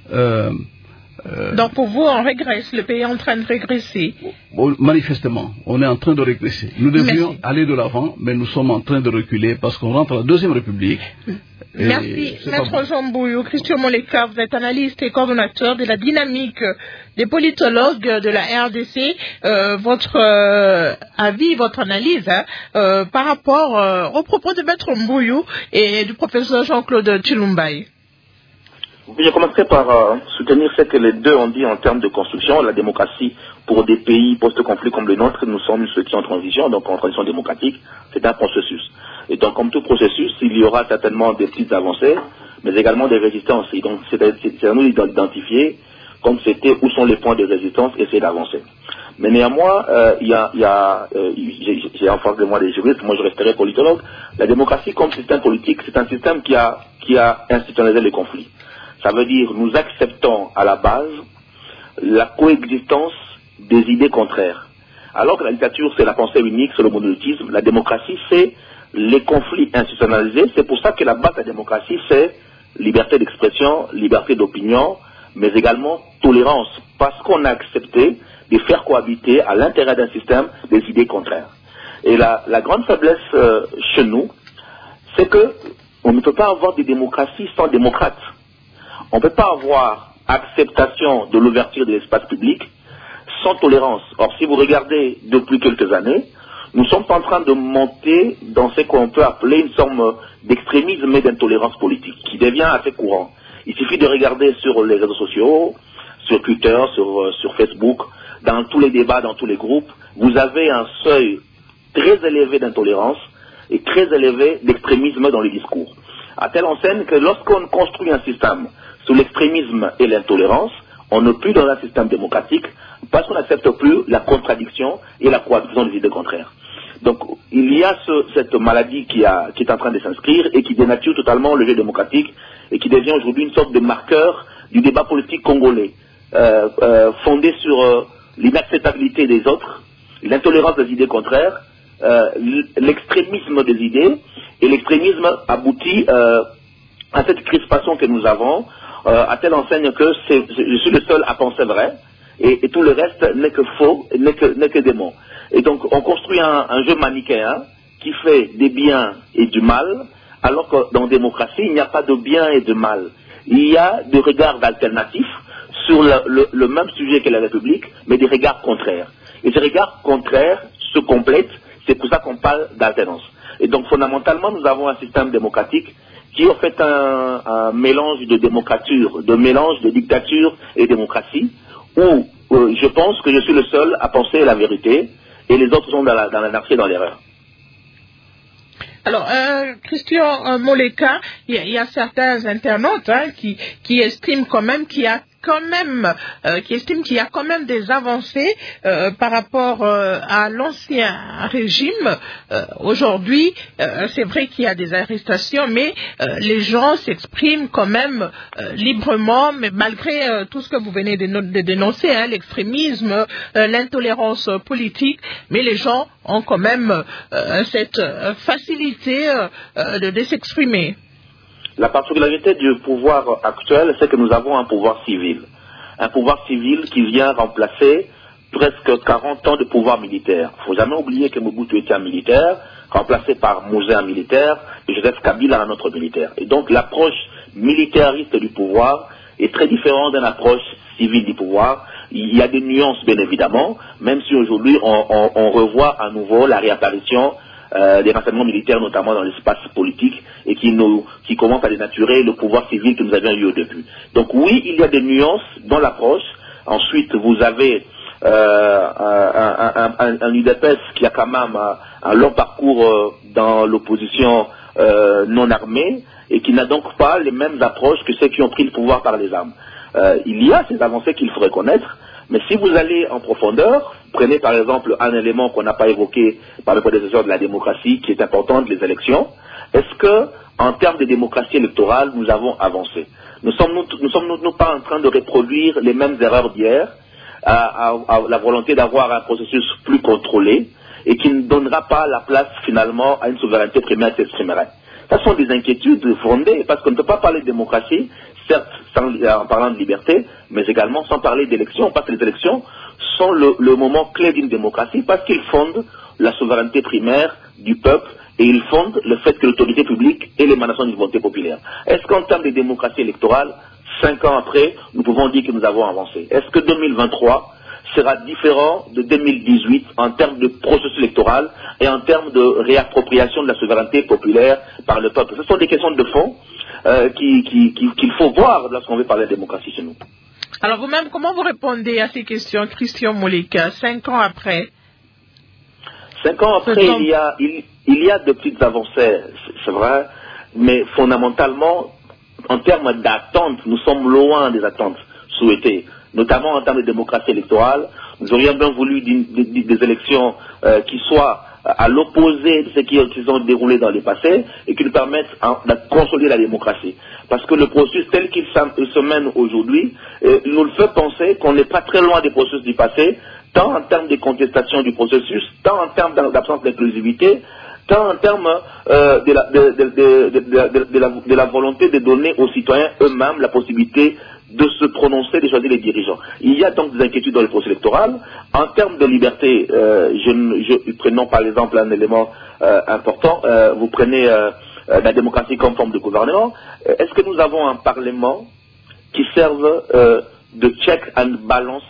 donc, pour vous, on régresse, le pays est en train de régresser. Manifestement, on est en train de régresser. Nous devions aller de l'avant, mais nous sommes en train de reculer parce qu'on rentre à la Deuxième République. Merci, Maître Jean Bouyou. Christian Moleka, vous êtes analyste et coordonnateur de la dynamique des politologues de la RDC. Votre avis, votre analyse par rapport aux propos de Maître Bouyou et du professeur Jean-Claude Tshilumbayi. Je commencerai par soutenir ce que les deux ont dit en termes de construction. La démocratie, pour des pays post-conflit comme le nôtre, nous sommes ceux qui sont en transition, donc en transition démocratique, c'est un processus. Et donc, comme tout processus, il y aura certainement des petites avancées, mais également des résistances. Et donc, c'est à nous d'identifier, comme c'était, où sont les points de résistance et essayer d'avancer. Mais néanmoins, j'ai en face de moi des juristes, moi je resterai politologue. La démocratie comme système politique, c'est un système qui a institutionnalisé les conflits. Ça veut dire nous acceptons à la base la coexistence des idées contraires. Alors que la dictature, c'est la pensée unique, c'est le monolithisme. La démocratie, c'est les conflits institutionnalisés. C'est pour ça que la base de la démocratie, c'est liberté d'expression, liberté d'opinion, mais également tolérance. Parce qu'on a accepté de faire cohabiter à l'intérieur d'un système des idées contraires. Et la grande faiblesse chez nous, c'est qu'on ne peut pas avoir des démocraties sans démocrates. On ne peut pas avoir acceptation de l'ouverture de l'espace public sans tolérance. Or, si vous regardez depuis quelques années, nous sommes en train de monter dans ce qu'on peut appeler une forme d'extrémisme et d'intolérance politique, qui devient assez courant. Il suffit de regarder sur les réseaux sociaux, sur Twitter, sur Facebook, dans tous les débats, dans tous les groupes, vous avez un seuil très élevé d'intolérance et très élevé d'extrémisme dans les discours. À telle enseigne que lorsqu'on construit un système sous l'extrémisme et l'intolérance, on n'est plus dans un système démocratique parce qu'on n'accepte plus la contradiction et la cohabitation des idées contraires. Donc il y a cette maladie qui est en train de s'inscrire et qui dénature totalement le jeu démocratique et qui devient aujourd'hui une sorte de marqueur du débat politique congolais, fondé sur l'inacceptabilité des autres, l'intolérance des idées contraires, l'extrémisme des idées, et l'extrémisme aboutit à cette crispation que nous avons, à telle enseigne que je suis le seul à penser vrai, et tout le reste n'est que faux, n'est que démon. Et donc on construit un jeu manichéen qui fait des biens et du mal, alors que dans la démocratie, il n'y a pas de bien et de mal. Il y a des regards alternatifs sur le même sujet que la République, mais des regards contraires. Et ces regards contraires se complètent, c'est pour ça qu'on parle d'alternance. Et donc fondamentalement, nous avons un système démocratique qui est en fait un mélange de démocrature, de mélange de dictature et démocratie, où je pense que je suis le seul à penser la vérité, et les autres sont dans l'anarchie et dans l'erreur. Alors, Christian Moleka, il y a certains internautes qui estiment quand même qu'il y a quand même des avancées par rapport à l'ancien régime. Aujourd'hui, c'est vrai qu'il y a des arrestations, mais les gens s'expriment quand même librement, mais malgré tout ce que vous venez de dénoncer, l'extrémisme, l'intolérance politique, mais les gens ont quand même cette facilité de s'exprimer. La particularité du pouvoir actuel, c'est que nous avons un pouvoir civil. Un pouvoir civil qui vient remplacer presque 40 ans de pouvoir militaire. Il ne faut jamais oublier que Mobutu était un militaire, remplacé par Mouzé un militaire, et Joseph Kabila un autre militaire. Et donc l'approche militariste du pouvoir est très différente d'une approche civile du pouvoir. Il y a des nuances, bien évidemment, même si aujourd'hui on revoit à nouveau la réapparition des renseignements militaires, notamment dans l'espace politique, et qui commencent à dénaturer le pouvoir civil que nous avions eu au début. Donc oui, il y a des nuances dans l'approche. Ensuite, vous avez un UDPS qui a quand même un long parcours dans l'opposition non armée, et qui n'a donc pas les mêmes approches que ceux qui ont pris le pouvoir par les armes. Il y a ces avancées qu'il faut reconnaître, mais si vous allez en profondeur, prenez par exemple un élément qu'on n'a pas évoqué par le prédécesseur de la démocratie, qui est important, les élections. Est-ce que, en termes de démocratie électorale, nous avons avancé? Nous sommes pas en train de reproduire les mêmes erreurs d'hier, à la volonté d'avoir un processus plus contrôlé et qui ne donnera pas la place finalement à une souveraineté primaire qui s'exprimerait. Ce sont des inquiétudes fondées, parce qu'on ne peut pas parler de démocratie, certes en parlant de liberté, mais également sans parler d'élections, parce que les élections sont le moment clé d'une démocratie, parce qu'ils fondent la souveraineté primaire du peuple, et ils fondent le fait que l'autorité publique est l'émanation d'une volonté populaire. Est-ce qu'en termes de démocratie électorale, 5 ans après, nous pouvons dire que nous avons avancé? Est-ce que 2023 sera différent de 2018 en termes de processus électoral et en termes de réappropriation de la souveraineté populaire par le peuple? Ce sont des questions de fond qu'il faut voir lorsqu'on veut parler de démocratie chez nous. Alors vous-même, comment vous répondez à ces questions, Christian Moleka, 5 ans après? 5 ans après, il y a de petites avancées, c'est vrai, mais fondamentalement, en termes d'attente, nous sommes loin des attentes souhaitées. Notamment en termes de démocratie électorale, Nous aurions bien voulu des élections qui soient à l'opposé de ce qui ont déroulé dans le passé et qui nous permettent de consolider la démocratie. Parce que le processus tel qu'il se mène aujourd'hui nous le fait penser qu'on n'est pas très loin des processus du passé, tant en termes de contestation du processus, tant en termes d'absence d'inclusivité, tant en termes de la volonté de donner aux citoyens eux-mêmes la possibilité de se prononcer, de choisir les dirigeants. Il y a donc des inquiétudes dans le processus électoral. En termes de liberté, prenons par exemple un élément important, vous prenez la démocratie comme forme de gouvernement. Est-ce que nous avons un parlement qui serve de check and balance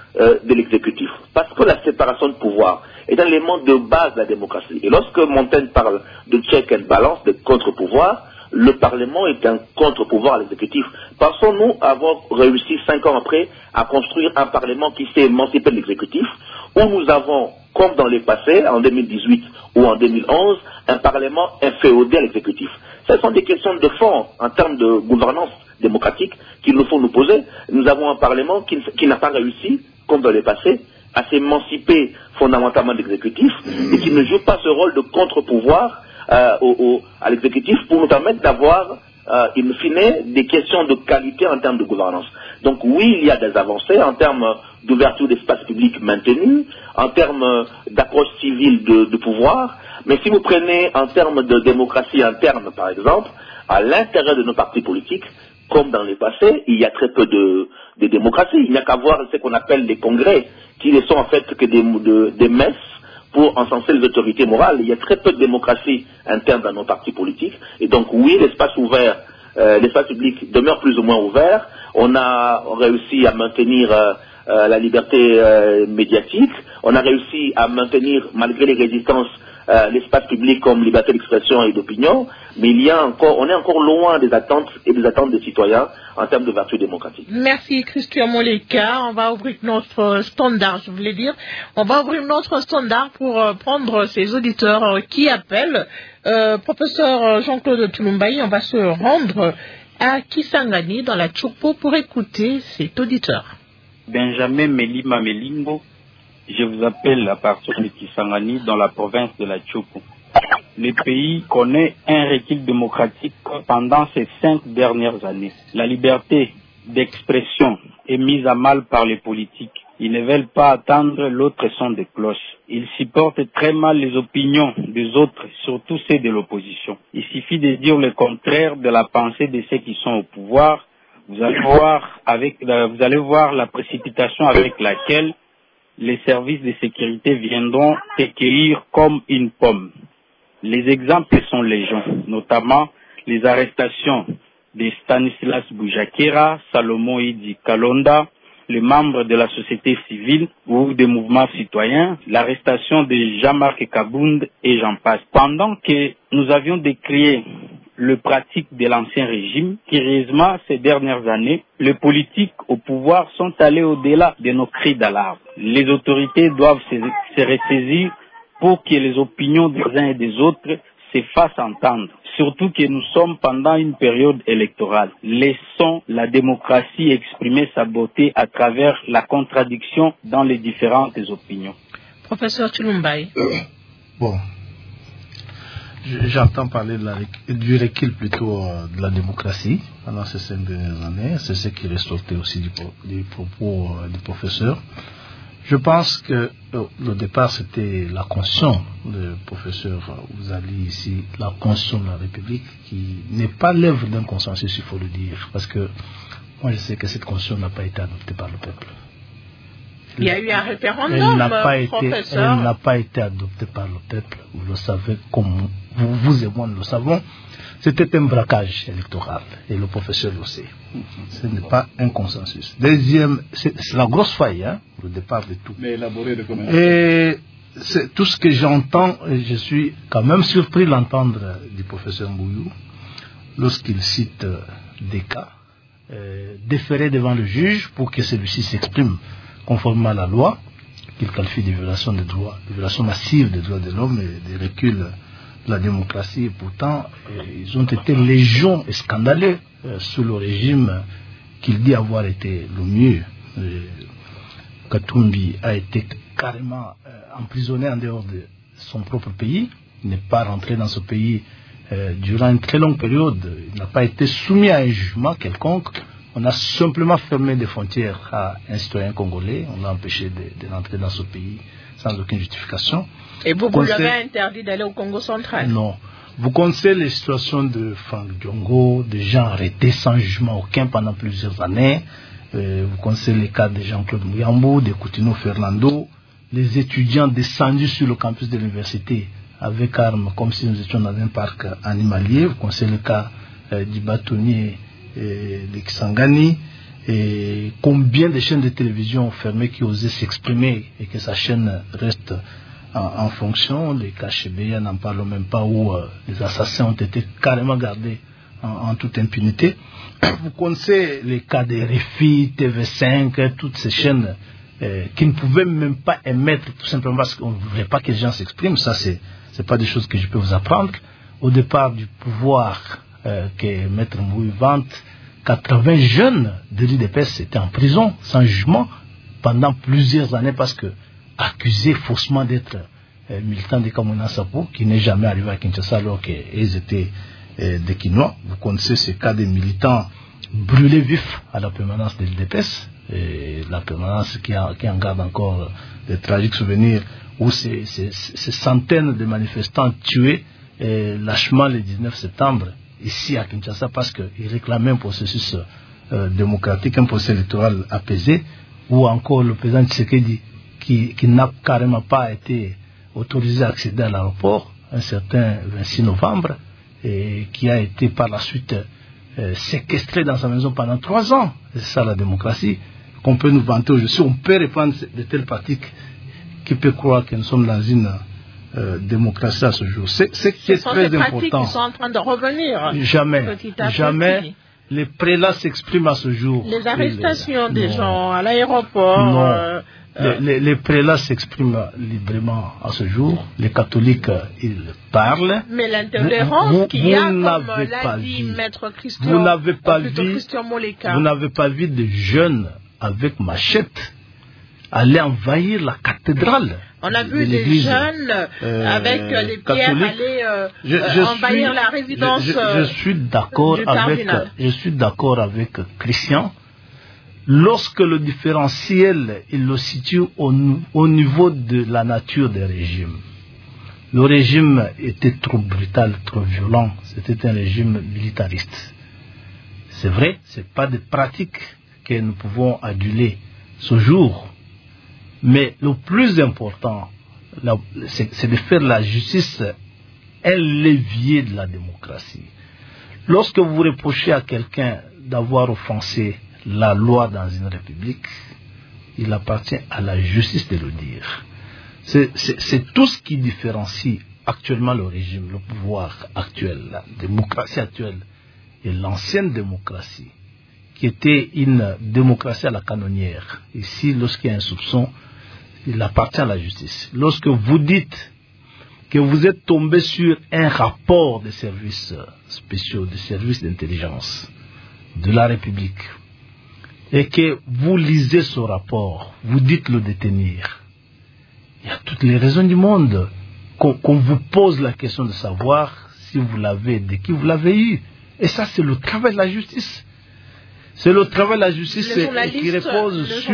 de l'exécutif? Parce que la séparation de pouvoir est un élément de base de la démocratie. Et lorsque Montaigne parle de check and balance, de contre-pouvoir, le Parlement est un contre-pouvoir à l'exécutif. Pensons-nous avoir réussi 5 ans après à construire un Parlement qui s'est émancipé de l'exécutif, où nous avons, comme dans les passés, en 2018 ou en 2011, un Parlement inféodé à l'exécutif? Ce sont des questions de fond en termes de gouvernance démocratique qu'il nous faut nous poser. Nous avons un Parlement qui n'a pas réussi, comme dans les passés, à s'émanciper fondamentalement de l'exécutif et qui ne joue pas ce rôle de contre-pouvoir à l'exécutif pour nous permettre d'avoir, in fine, des questions de qualité en termes de gouvernance. Donc oui, il y a des avancées en termes d'ouverture d'espace public maintenu, en termes d'approche civile de pouvoir, mais si vous prenez en termes de démocratie interne, par exemple, à l'intérieur de nos partis politiques, comme dans les passés, il y a très peu de démocratie. Il n'y a qu'à voir ce qu'on appelle les congrès, qui ne sont en fait que des messes pour encenser les autorités morales. Il y a très peu de démocratie interne dans nos partis politiques. Et donc oui, l'espace ouvert, l'espace public demeure plus ou moins ouvert. On a réussi à maintenir la liberté médiatique. On a réussi à maintenir, malgré les résistances, l'espace public comme liberté d'expression et d'opinion, mais on est encore loin des attentes et des attentes des citoyens en termes de vertu démocratique. Merci Christian Moleka. On va ouvrir notre standard, on va ouvrir notre standard pour prendre ces auditeurs qui appellent. Professeur Jean-Claude Tulumbayi, on va se rendre à Kisangani dans la Tchopo pour écouter cet auditeur. Benjamin Melima Melimbo. Je vous appelle à partir de Kisangani, dans la province de la Tchopo. Le pays connaît un recul démocratique pendant ces 5 dernières années. La liberté d'expression est mise à mal par les politiques. Ils ne veulent pas attendre l'autre son de cloche. Ils supportent très mal les opinions des autres, surtout celles de l'opposition. Il suffit de dire le contraire de la pensée de ceux qui sont au pouvoir. Vous allez voir la précipitation avec laquelle les services de sécurité viendront t'accueillir comme une pomme. Les exemples sont légion, notamment les arrestations de Stanislas Boujakera, Salomon Idi Kalonda, les membres de la société civile ou des mouvements citoyens, l'arrestation de Jean-Marc Kabound et j'en passe. Pendant que nous avions décrié le pratique de l'ancien régime, curieusement, ces dernières années, les politiques au pouvoir sont allés au-delà de nos cris d'alarme. Les autorités doivent se ressaisir pour que les opinions des uns et des autres se fassent entendre. Surtout que nous sommes pendant une période électorale. Laissons la démocratie exprimer sa beauté à travers la contradiction dans les différentes opinions. Professeur Tulumbayi. Bon. J'entends parler du recul plutôt de la démocratie pendant ces 5 dernières années. C'est ce qui est ressorti aussi du propos du professeur. Je pense que le départ, c'était la Constitution, le professeur Ouzali ici, la Constitution de la République, qui n'est pas l'œuvre d'un consensus, il faut le dire. Parce que moi, je sais que cette Constitution n'a pas été adoptée par le peuple. Il y a eu un référendum, professeur. Elle n'a pas été adoptée par le peuple. Vous le savez comme vous et moi nous le savons. C'était un braquage électoral. Et le professeur le sait. Ce n'est pas un consensus. Deuxième, c'est la grosse faille, le départ de tout. Mais élaboré de combien? Et c'est tout ce que j'entends, et je suis quand même surpris d'entendre du professeur Mbouyou, lorsqu'il cite des cas, déférés devant le juge pour que celui-ci s'exprime conformément à la loi, qu'il qualifie de violation des droits, de violation massive des droits de l'homme et des reculs de la démocratie. Et pourtant, ils ont été légion et scandaleux sous le régime qu'il dit avoir été le mieux. Katumbi a été carrément emprisonné en dehors de son propre pays. Il n'est pas rentré dans ce pays durant une très longue période. Il n'a pas été soumis à un jugement quelconque. On a simplement fermé des frontières à un citoyen congolais. On l'a empêché de rentrer dans ce pays sans aucune justification. Et vous lui avez interdit d'aller au Congo central? Non. Vous connaissez les situations de Franck Diongo, de gens arrêtés sans jugement aucun pendant plusieurs années. Vous connaissez les cas de Jean-Claude Mouyambou, de Coutinho Fernando, les étudiants descendus sur le campus de l'université avec armes comme si nous étions dans un parc animalier. Vous connaissez le cas du bâtonnier de Kisangani. Et combien de chaînes de télévision fermées qui osaient s'exprimer et que sa chaîne reste en fonction. Les cas Chebeya, n'en parlons même pas, où les assassins ont été carrément gardés en toute impunité. Vous connaissez les cas de RFI, TV5, toutes ces chaînes qui ne pouvaient même pas émettre, tout simplement parce qu'on ne voulait pas que les gens s'expriment. Ça, c'est pas des choses que je peux vous apprendre. Au départ du pouvoir que Maître Mbouy vante, 80 jeunes de l'UDPS étaient en prison sans jugement pendant plusieurs années parce que accusés faussement d'être militants de Kamuna Sapo, qui n'est jamais arrivé à Kinshasa alors qu'ils étaient des Kinois. Vous connaissez ce cas des militants brûlés vifs à la permanence de l'UDPS, la permanence qui en garde encore de tragiques souvenirs, où ces centaines de manifestants tués lâchement le 19 septembre ici à Kinshasa parce qu'ils réclamaient un processus démocratique, un processus électoral apaisé, ou encore le président Tshisekedi qui n'a carrément pas été autorisé à accéder à l'aéroport, un certain 26 novembre, et qui a été par la suite séquestré dans sa maison pendant 3 ans. C'est ça la démocratie qu'on peut nous vanter aujourd'hui. On peut répandre de telles pratiques, qui peut croire que nous sommes dans une démocratie à ce jour. C'est très important. Pratiques qui sont en train de revenir. Jamais. Les prélats s'expriment à ce jour. Les arrestations des gens à l'aéroport. Non. Les prélats s'expriment librement à ce jour. Les catholiques, ils parlent. Mais l'intolérance qu'il y a, comme l'a dit Maître Christian, vous n'avez pas vu de jeunes avec machette aller envahir la cathédrale. On a vu des jeunes avec les pierres aller envahir la résidence. Je suis d'accord avec Christian. Lorsque le différentiel, il le situe au niveau de la nature des régimes. Le régime était trop brutal, trop violent. C'était un régime militariste. C'est vrai, ce n'est pas des pratiques que nous pouvons aduler ce jour. Mais le plus important, c'est de faire la justice un levier de la démocratie. Lorsque vous reprochez à quelqu'un d'avoir offensé la loi dans une république, il appartient à la justice de le dire. C'est tout ce qui différencie actuellement le régime, le pouvoir actuel, la démocratie actuelle et l'ancienne démocratie, qui était une démocratie à la canonnière. Ici, lorsqu'il y a un soupçon, il appartient à la justice. Lorsque vous dites que vous êtes tombé sur un rapport des services spéciaux, des services d'intelligence de la République, et que vous lisez ce rapport, vous dites le détenir, il y a toutes les raisons du monde qu'on vous pose la question de savoir si vous l'avez, de qui vous l'avez eu. Et ça, c'est le travail de la justice. C'est le travail de la justice qui repose sur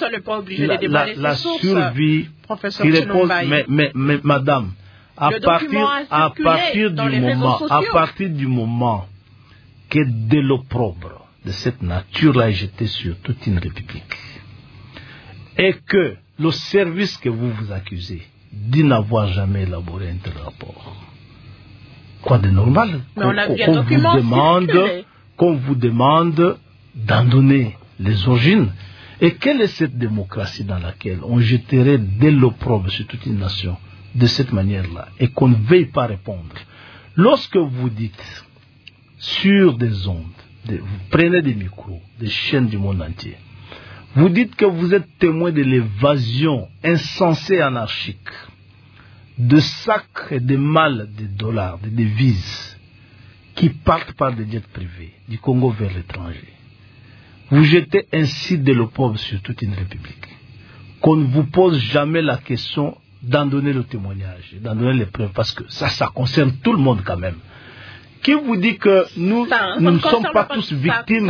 la survie, qui repose, mais madame, à partir du moment que de l'opprobre de cette nature-là est jeté sur toute une république, et que le service que vous vous accusez dit n'avoir jamais élaboré un tel rapport, quoi de normal qu'on vous demande d'en donner les origines. Et quelle est cette démocratie dans laquelle on jetterait de l'opprobre sur toute une nation de cette manière-là et qu'on ne veuille pas répondre? Lorsque vous dites sur des ondes, vous prenez des micros, des chaînes du monde entier, vous dites que vous êtes témoin de l'évasion insensée et anarchique de sacs et de malles de dollars, de devises qui partent par des jets privés du Congo vers l'étranger. Vous jetez ainsi de l'opprobre sur toute une république. qu'on ne vous pose jamais la question d'en donner le témoignage, d'en donner les preuves, parce que ça concerne tout le monde quand même. Qui vous dit que nous ne sommes pas tous victimes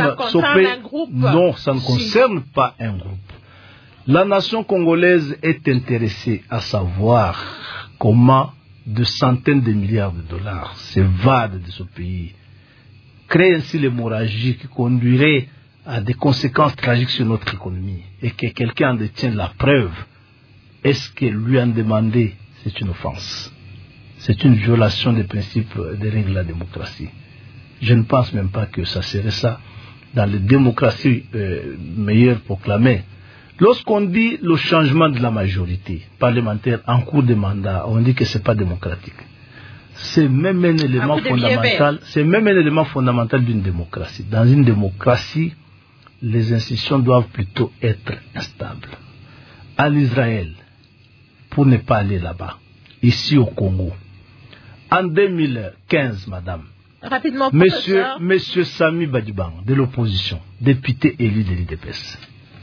Non, ça ne concerne pas un groupe. La nation congolaise est intéressée à savoir comment de centaines de milliards de dollars s'évadent de ce pays, créent ainsi l'hémorragie qui conduirait à des conséquences tragiques sur notre économie, et que quelqu'un en détient la preuve. Est-ce que lui en demander, c'est une offense? C'est une violation des principes des règles de la démocratie. Je ne pense même pas que ça serait ça dans les démocraties meilleures proclamées. Lorsqu'on dit le changement de la majorité parlementaire en cours de mandat, on dit que ce n'est pas démocratique. C'est même un élément fondamental. C'est même un élément fondamental d'une démocratie. Dans une démocratie, les institutions doivent plutôt être instables. En Israël, pour ne pas aller là-bas, ici au Congo, en 2015, madame, rapidement, monsieur Sami Badibang, de l'opposition, député élu de l'IDPS,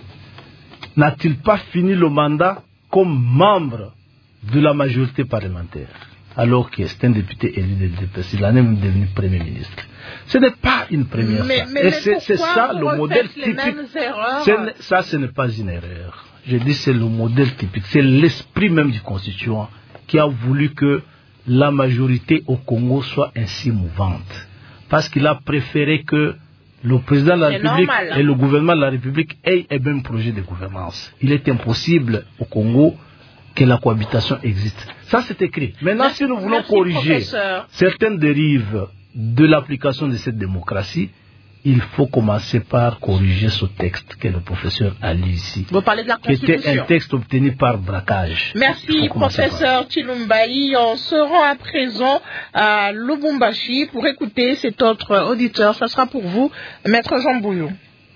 n'a-t-il pas fini le mandat comme membre de la majorité parlementaire, alors que c'est un député élu de l'IDPS? Il en est même devenu Premier ministre. Ce n'est pas une première fois. Et c'est ça le modèle typique. Ça, ce n'est pas une erreur. Je dis c'est le modèle typique. C'est l'esprit même du constituant qui a voulu que la majorité au Congo soit ainsi mouvante. Parce qu'il a préféré que le président de la République et le gouvernement de la République aient un même projet de gouvernance. Il est impossible au Congo que la cohabitation existe. Ça, c'est écrit. Maintenant, si nous voulons corriger certaines dérives de l'application de cette démocratie, il faut commencer par corriger ce texte que le professeur a lu ici. Vous parlez de la Constitution. Qui était un texte obtenu par braquage. Merci, professeur Chilumbayi. On se rend à présent à Lubumbashi pour écouter cet autre auditeur. Ça sera pour vous, Maître Jean Bouyou.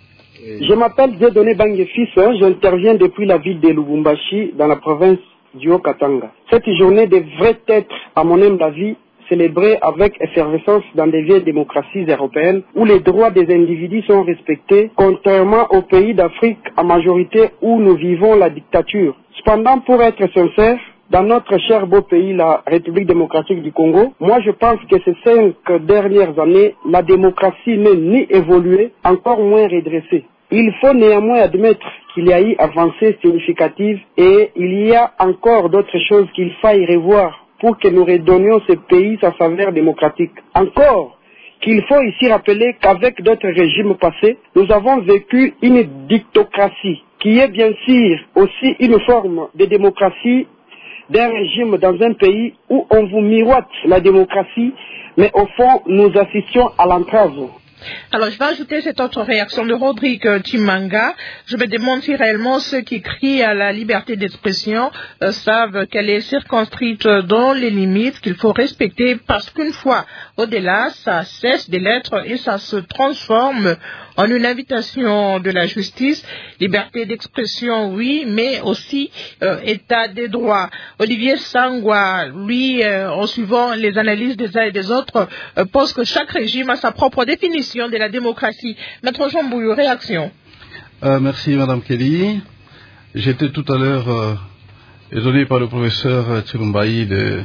Je m'appelle Dieudonné Bangé-Fils. J'interviens depuis la ville de Lubumbashi, dans la province du Haut-Katanga. Cette journée devrait être, à mon humble avis, célébrée avec effervescence dans des vieilles démocraties européennes où les droits des individus sont respectés, contrairement aux pays d'Afrique en majorité où nous vivons la dictature. Cependant, pour être sincère, dans notre cher beau pays, la République démocratique du Congo, moi je pense que ces 5 dernières années, la démocratie n'est ni évoluée, encore moins redressée. Il faut néanmoins admettre qu'il y a eu avancées significatives et il y a encore d'autres choses qu'il faille revoir pour que nous redonnions ce pays sa saveur démocratique. Encore qu'il faut ici rappeler qu'avec d'autres régimes passés, nous avons vécu une dictocratie, qui est bien sûr aussi une forme de démocratie d'un régime dans un pays où on vous miroite la démocratie, mais au fond, nous assistions à l'entrave. Alors, je vais ajouter cette autre réaction de Rodrigue Timanga. Je me demande si réellement ceux qui crient à la liberté d'expression savent qu'elle est circonscrite dans les limites qu'il faut respecter, parce qu'une fois au-delà, ça cesse de l'être et ça se transforme en une invitation de la justice. Liberté d'expression, oui, mais aussi état des droits. Olivier Sangwa, lui, en suivant les analyses des uns et des autres, pense que chaque régime a sa propre définition de la démocratie. Maître Jean Bouyou, réaction. Merci Madame Kelly. J'étais tout à l'heure étonné par le professeur Chilumbayi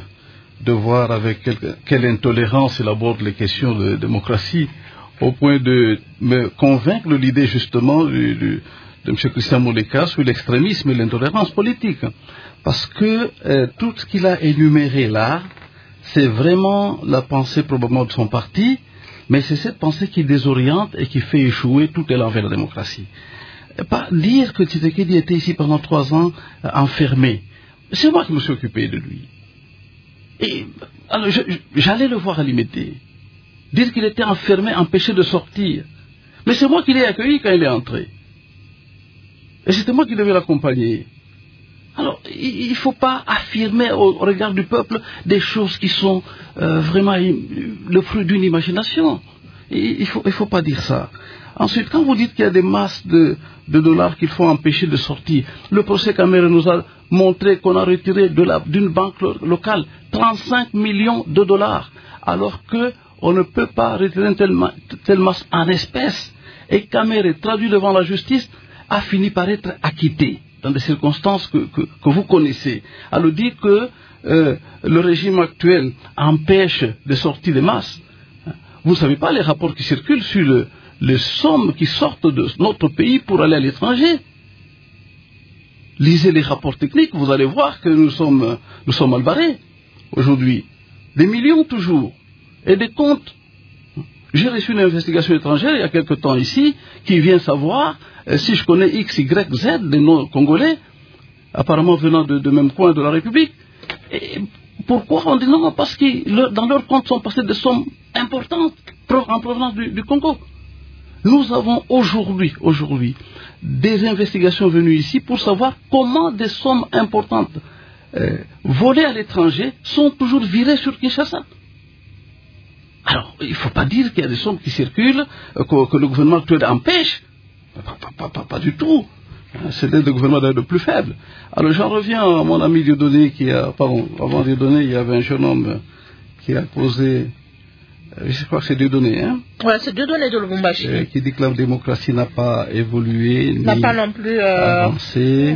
de voir avec quelle intolérance il aborde les questions de démocratie, au point de me convaincre de l'idée justement de M. Christian Moleka sur l'extrémisme et l'intolérance politique. Parce que tout ce qu'il a énuméré là, c'est vraiment la pensée probablement de son parti, mais c'est cette pensée qui désoriente et qui fait échouer tout élan vers la démocratie. Pas dire que Tshisekedi était ici pendant 3 ans enfermé. C'est moi qui me suis occupé de lui. Et alors j'allais le voir à Limité. Dire qu'il était enfermé, empêché de sortir. Mais c'est moi qui l'ai accueilli quand il est entré. Et c'était moi qui devais l'accompagner. Alors, il ne faut pas affirmer au regard du peuple des choses qui sont vraiment le fruit d'une imagination. Il ne faut pas dire ça. Ensuite, quand vous dites qu'il y a des masses de dollars qu'il faut empêcher de sortir, le procès Kamere nous a montré qu'on a retiré d'une banque locale 35 millions de dollars, alors qu'on ne peut pas retirer une telle masse en espèces. Et Kamere, traduit devant la justice, a fini par être acquitté. dans des circonstances que vous connaissez. Alors dire que le régime actuel empêche de sortir des masses, vous ne savez pas les rapports qui circulent sur les sommes qui sortent de notre pays pour aller à l'étranger. Lisez les rapports techniques, vous allez voir que nous sommes mal barrés aujourd'hui. Des millions toujours. Et des comptes. J'ai reçu une investigation étrangère il y a quelque temps ici qui vient savoir si je connais X, Y, Z, des noms congolais, apparemment venant de même coin de la République. Et pourquoi on dit non? Parce que dans leurs comptes sont passées des sommes importantes en provenance du Congo. Nous avons aujourd'hui des investigations venues ici pour savoir comment des sommes importantes volées à l'étranger sont toujours virées sur Kinshasa. Alors, il ne faut pas dire qu'il y a des sommes qui circulent, que le gouvernement actuel empêche. Pas du tout. C'est l'aide du gouvernement d'ailleurs le plus faible. Alors, j'en reviens à mon ami Dieudonné avant Dieudonné, il y avait un jeune homme qui a posé, je crois que c'est Dieudonné, hein? Ouais, c'est Dieudonné de Lubumbashi. Qui dit que la démocratie n'a pas évolué, n'a pas non plus avancé.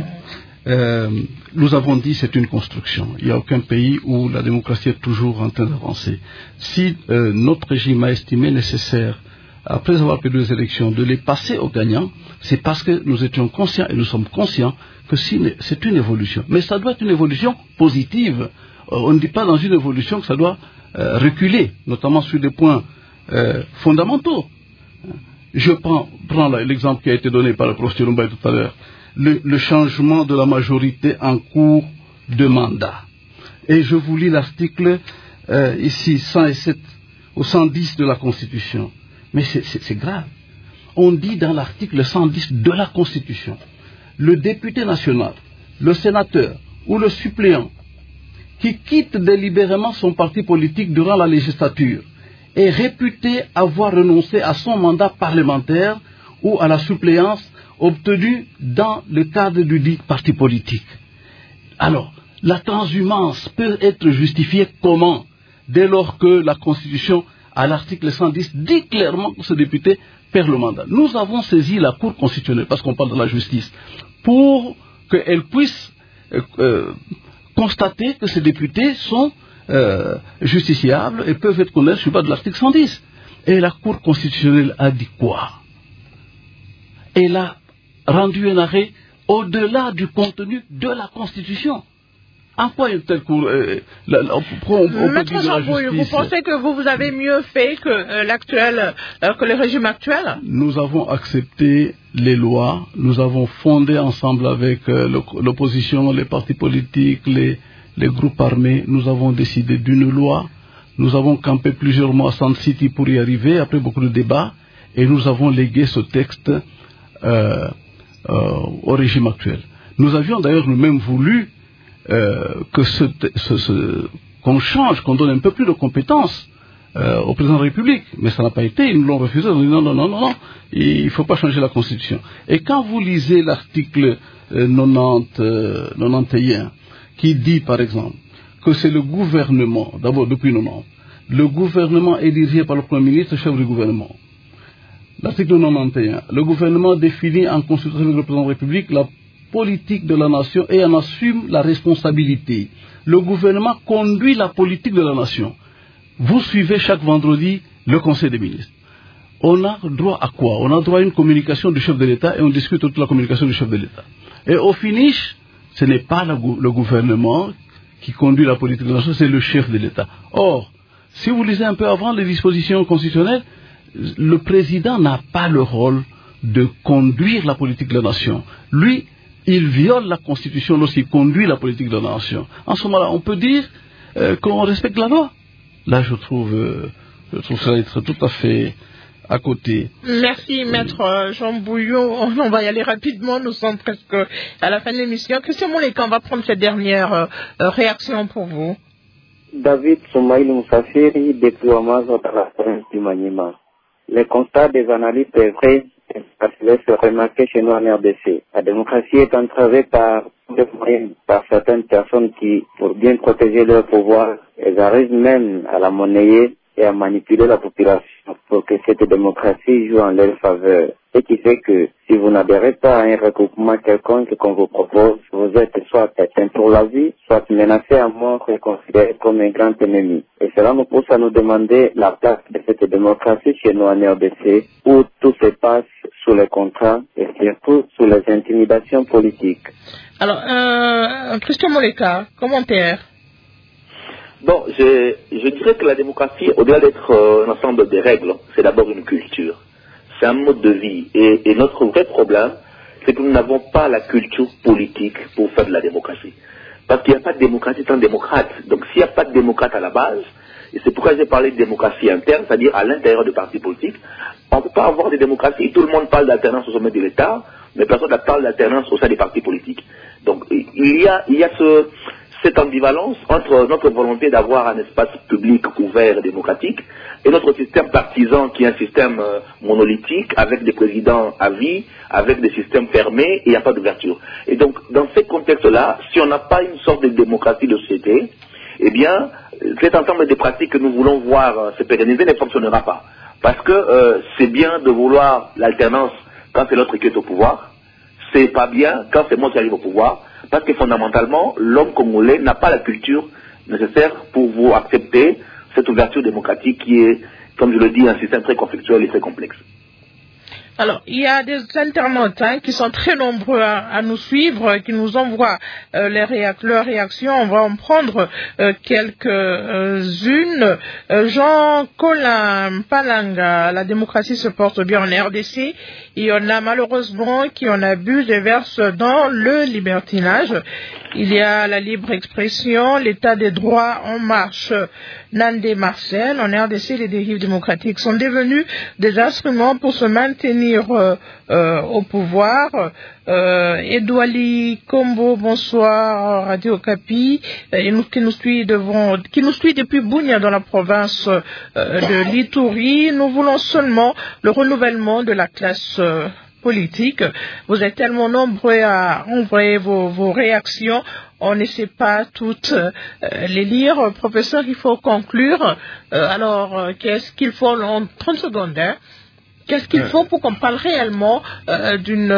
Nous avons dit c'est une construction. Il n'y a aucun pays où la démocratie est toujours en train d'avancer. Si notre régime a estimé nécessaire, après avoir perdu les élections, de les passer aux gagnants, c'est parce que nous étions conscients et nous sommes conscients que c'est une évolution. Mais ça doit être une évolution positive. On ne dit pas dans une évolution que ça doit reculer, notamment sur des points fondamentaux. Je prends l'exemple qui a été donné par le professeur Lumbaye tout à l'heure. Le changement de la majorité en cours de mandat. Et je vous lis l'article ici 107 ou 110 de la Constitution. Mais c'est grave. On dit dans l'article 110 de la Constitution, le député national, le sénateur ou le suppléant qui quitte délibérément son parti politique durant la législature est réputé avoir renoncé à son mandat parlementaire ou à la suppléance obtenue dans le cadre du dit parti politique. Alors, la transhumance peut être justifiée comment? Dès lors que la Constitution, à l'article 110, dit clairement que ce député perd le mandat. Nous avons saisi la Cour constitutionnelle, parce qu'on parle de la justice, pour qu'elle puisse constater que ces députés sont justiciables et peuvent être condamnés sur le bas de l'article 110. Et la Cour constitutionnelle a dit quoi? Elle a rendu un arrêt au-delà du contenu de la Constitution. En quoi une telle cour Maître Jambouille, vous pensez que vous avez mieux fait que le régime actuel? Nous avons accepté les lois, nous avons fondé ensemble avec l'opposition, les partis politiques, les groupes armés, nous avons décidé d'une loi, nous avons campé plusieurs mois à Sand City pour y arriver, après beaucoup de débats, et nous avons légué ce texte au régime actuel. Nous avions d'ailleurs nous-mêmes voulu qu'on change, qu'on donne un peu plus de compétences au président de la République, mais ça n'a pas été, ils nous l'ont refusé, ils ont dit non, il ne faut pas changer la Constitution. Et quand vous lisez l'article 91 qui dit par exemple que c'est le gouvernement, d'abord depuis 90, le gouvernement est dirigé par le Premier ministre, chef du gouvernement. L'article 91, le gouvernement définit en consultation avec le président de la République la politique de la nation et en assume la responsabilité. Le gouvernement conduit la politique de la nation. Vous suivez chaque vendredi le Conseil des ministres. On a droit à quoi? On a droit à une communication du chef de l'État et on discute toute la communication du chef de l'État. Et au finish, ce n'est pas le gouvernement qui conduit la politique de la nation, c'est le chef de l'État. Or, si vous lisez un peu avant les dispositions constitutionnelles, le président n'a pas le rôle de conduire la politique de la nation. Lui, il viole la Constitution lorsqu'il conduit la politique de la nation. En ce moment-là, on peut dire qu'on respecte la loi. Là, je trouve ça être tout à fait à côté. Merci, Maître Jean Bouillon. On va y aller rapidement. Nous sommes presque à la fin de l'émission. Christian Moleka, on va prendre cette dernière réaction pour vous. David Soumaïl Moussafiri, depuis Amazo dans la province du Maniema. Le constat des analystes est vrai, ça se laisse remarquer chez nous en RDC. La démocratie est entravée par des moyens, par certaines personnes qui, pour bien protéger leur pouvoir, elles arrivent même à la monnayer et à manipuler la population pour que cette démocratie joue en leur faveur. Ce qui fait que si vous n'adhérez pas à un regroupement quelconque qu'on vous propose, vous êtes soit éteint pour la vie, soit menacé à mort et considéré comme un grand ennemi. Et cela nous pousse à nous demander la place de cette démocratie chez nous en RDC, où tout se passe sous les contrats et surtout sous les intimidations politiques. Alors, Christian Moleka, commentaire. Bon, je dirais que la démocratie, au-delà d'être un ensemble de règles, c'est d'abord une culture. C'est un mode de vie. Et notre vrai problème, c'est que nous n'avons pas la culture politique pour faire de la démocratie. Parce qu'il n'y a pas de démocratie sans démocrate. Donc s'il n'y a pas de démocrate à la base, et c'est pourquoi j'ai parlé de démocratie interne, c'est-à-dire à l'intérieur des partis politiques, on ne peut pas avoir de démocratie. Tout le monde parle d'alternance au sommet de l'État, mais personne ne parle d'alternance au sein des partis politiques. Donc il y a cette ambivalence entre notre volonté d'avoir un espace public ouvert et démocratique et notre système partisan qui est un système monolithique avec des présidents à vie, avec des systèmes fermés et il n'y a pas d'ouverture. Et donc dans ce contexte-là, si on n'a pas une sorte de démocratie de société, eh bien cet ensemble de pratiques que nous voulons voir se pérenniser ne fonctionnera pas. Parce que c'est bien de vouloir l'alternance quand c'est l'autre qui est au pouvoir, c'est pas bien quand c'est moi qui arrive au pouvoir, parce que fondamentalement, l'homme congolais n'a pas la culture nécessaire pour vous accepter cette ouverture démocratique qui est, comme je le dis, un système très conflictuel et très complexe. Alors, il y a des internautes qui sont très nombreux à nous suivre, qui nous envoient leurs réactions. On va en prendre quelques-unes. Jean-Colin Palanga, la démocratie se porte bien en RDC. Il y en a malheureusement qui en abusent et versent dans le libertinage. Il y a la libre expression, l'état des droits en marche. Nandé Marcel, en RDC, les dérives démocratiques sont devenues des instruments pour se maintenir au pouvoir. Edouali Kombo, bonsoir, Radio Okapi, qui nous suit depuis Bunia dans la province de l'Ituri. Nous voulons seulement le renouvellement de la classe politique. Vous êtes tellement nombreux à envoyer vos réactions. On ne sait pas toutes les lire. Professeur, il faut conclure. Alors, qu'est-ce qu'il faut en 30 secondes, hein? Qu'est-ce qu'il faut pour qu'on parle réellement d'une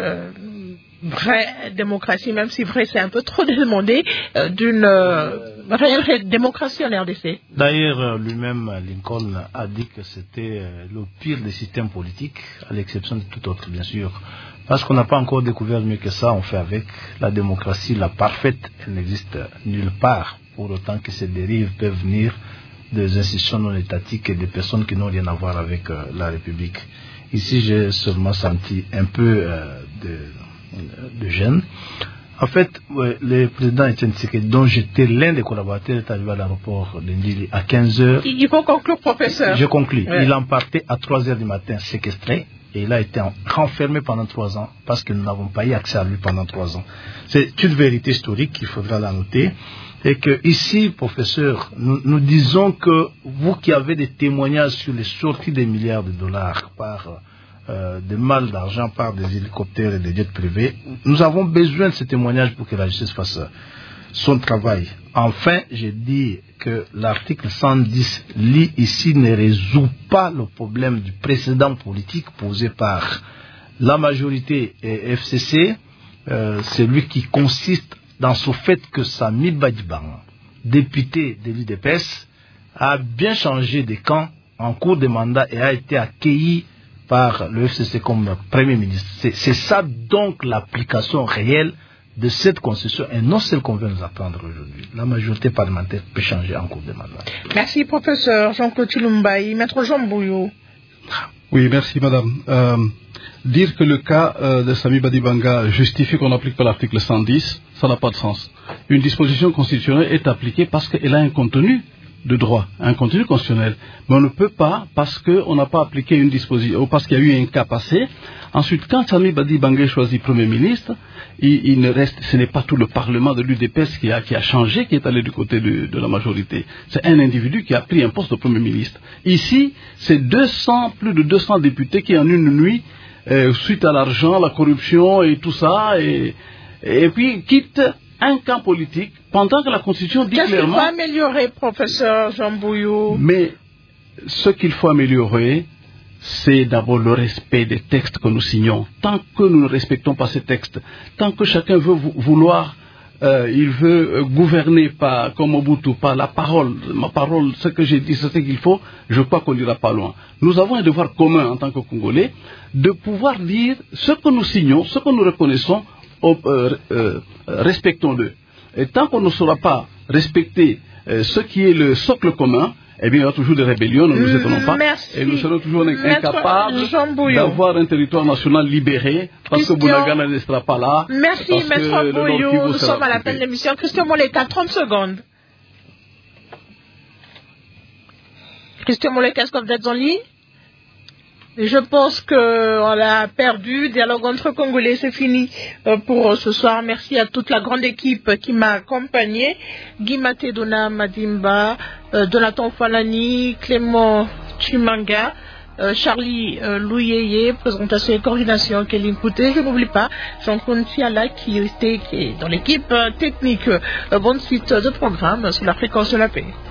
vraie démocratie, même si vrai c'est un peu trop demandé, d'une réelle démocratie en RDC? D'ailleurs, lui-même, Lincoln a dit que c'était le pire des systèmes politiques, à l'exception de tout autre, bien sûr. Parce qu'on n'a pas encore découvert mieux que ça, on fait avec. La démocratie, la parfaite, elle n'existe nulle part, pour autant que ces dérives peuvent venir des institutions non étatiques et des personnes qui n'ont rien à voir avec la République. Ici, j'ai seulement senti un peu de gêne. En fait, le président Etienne Tshisekedi, dont j'étais l'un des collaborateurs, est arrivé à l'aéroport de Ndili à 15h. Il faut conclure, professeur. Je conclus. Ouais. Il en partait à 3h du matin, séquestré, et il a été renfermé pendant 3 ans, parce que nous n'avons pas eu accès à lui pendant 3 ans. C'est une vérité historique, il faudra la noter. Et que ici, professeur, nous disons que vous qui avez des témoignages sur les sorties des milliards de dollars par des mal d'argent par des hélicoptères et des jets privés, nous avons besoin de ces témoignages pour que la justice fasse son travail. Enfin, j'ai dit que l'article 110 lit ici ne résout pas le problème du précédent politique posé par la majorité FCC, celui qui consiste dans ce fait que Sami Badibang, député de l'UDPS, a bien changé de camp en cours de mandat et a été accueilli par le FCC comme Premier ministre. C'est ça donc l'application réelle de cette constitution et non celle qu'on veut nous apprendre aujourd'hui. La majorité parlementaire peut changer en cours de mandat. Merci, professeur Jean-Claude Chilumbaï. Maître Jean Bouillou. Oui, merci madame. Dire que le cas de Sami Badibanga justifie qu'on n'applique pas l'article 110, ça n'a pas de sens. Une disposition constitutionnelle est appliquée parce qu'elle a un contenu de droit, un contenu constitutionnel. Mais on ne peut pas, parce qu'on n'a pas appliqué une disposition, ou parce qu'il y a eu un cas passé. Ensuite, quand Sami Badibanga est choisi Premier ministre, il ne reste, ce n'est pas tout le Parlement de l'UDPS qui a changé, qui est allé du côté de la majorité. C'est un individu qui a pris un poste de Premier ministre. Ici, c'est plus de 200 députés qui en une nuit, suite à l'argent, la corruption et tout ça, et puis quittent un camp politique pendant que la Constitution dit clairement... Qu'est-ce qu'il faut améliorer, professeur Jean Bouillou? Mais ce qu'il faut améliorer, c'est d'abord le respect des textes que nous signons. Tant que nous ne respectons pas ces textes, tant que chacun veut il veut gouverner comme Mobutu, par la parole, ma parole, ce que j'ai dit, c'est ce qu'il faut, je crois qu'on n'ira pas loin. Nous avons un devoir commun en tant que Congolais de pouvoir dire ce que nous signons, ce que nous reconnaissons, respectons-le. Et tant qu'on ne saura pas respecter ce qui est le socle commun, eh bien, il y aura toujours des rébellions, ne nous étonnons pas. Merci. Et nous serons toujours incapables d'avoir un territoire national libéré, parce que Bounagana ne sera pas là. Merci, Maître Bouillou. Nous sommes à la fin de l'émission. Christian Moleka, 30 secondes. Christian Moleka, est-ce que vous êtes en ligne? Je pense qu'on a perdu. Dialogue entre Congolais, c'est fini pour ce soir. Merci à toute la grande équipe qui m'a accompagné. Guy Matedona Madimba, Jonathan Falani, Clément Chimanga, Charlie Louyeye, présentation et coordination, Kéline Pouté. Je n'oublie pas Jean-Claude Siala qui est dans l'équipe technique. Bonne suite de programme sur la fréquence de la paix.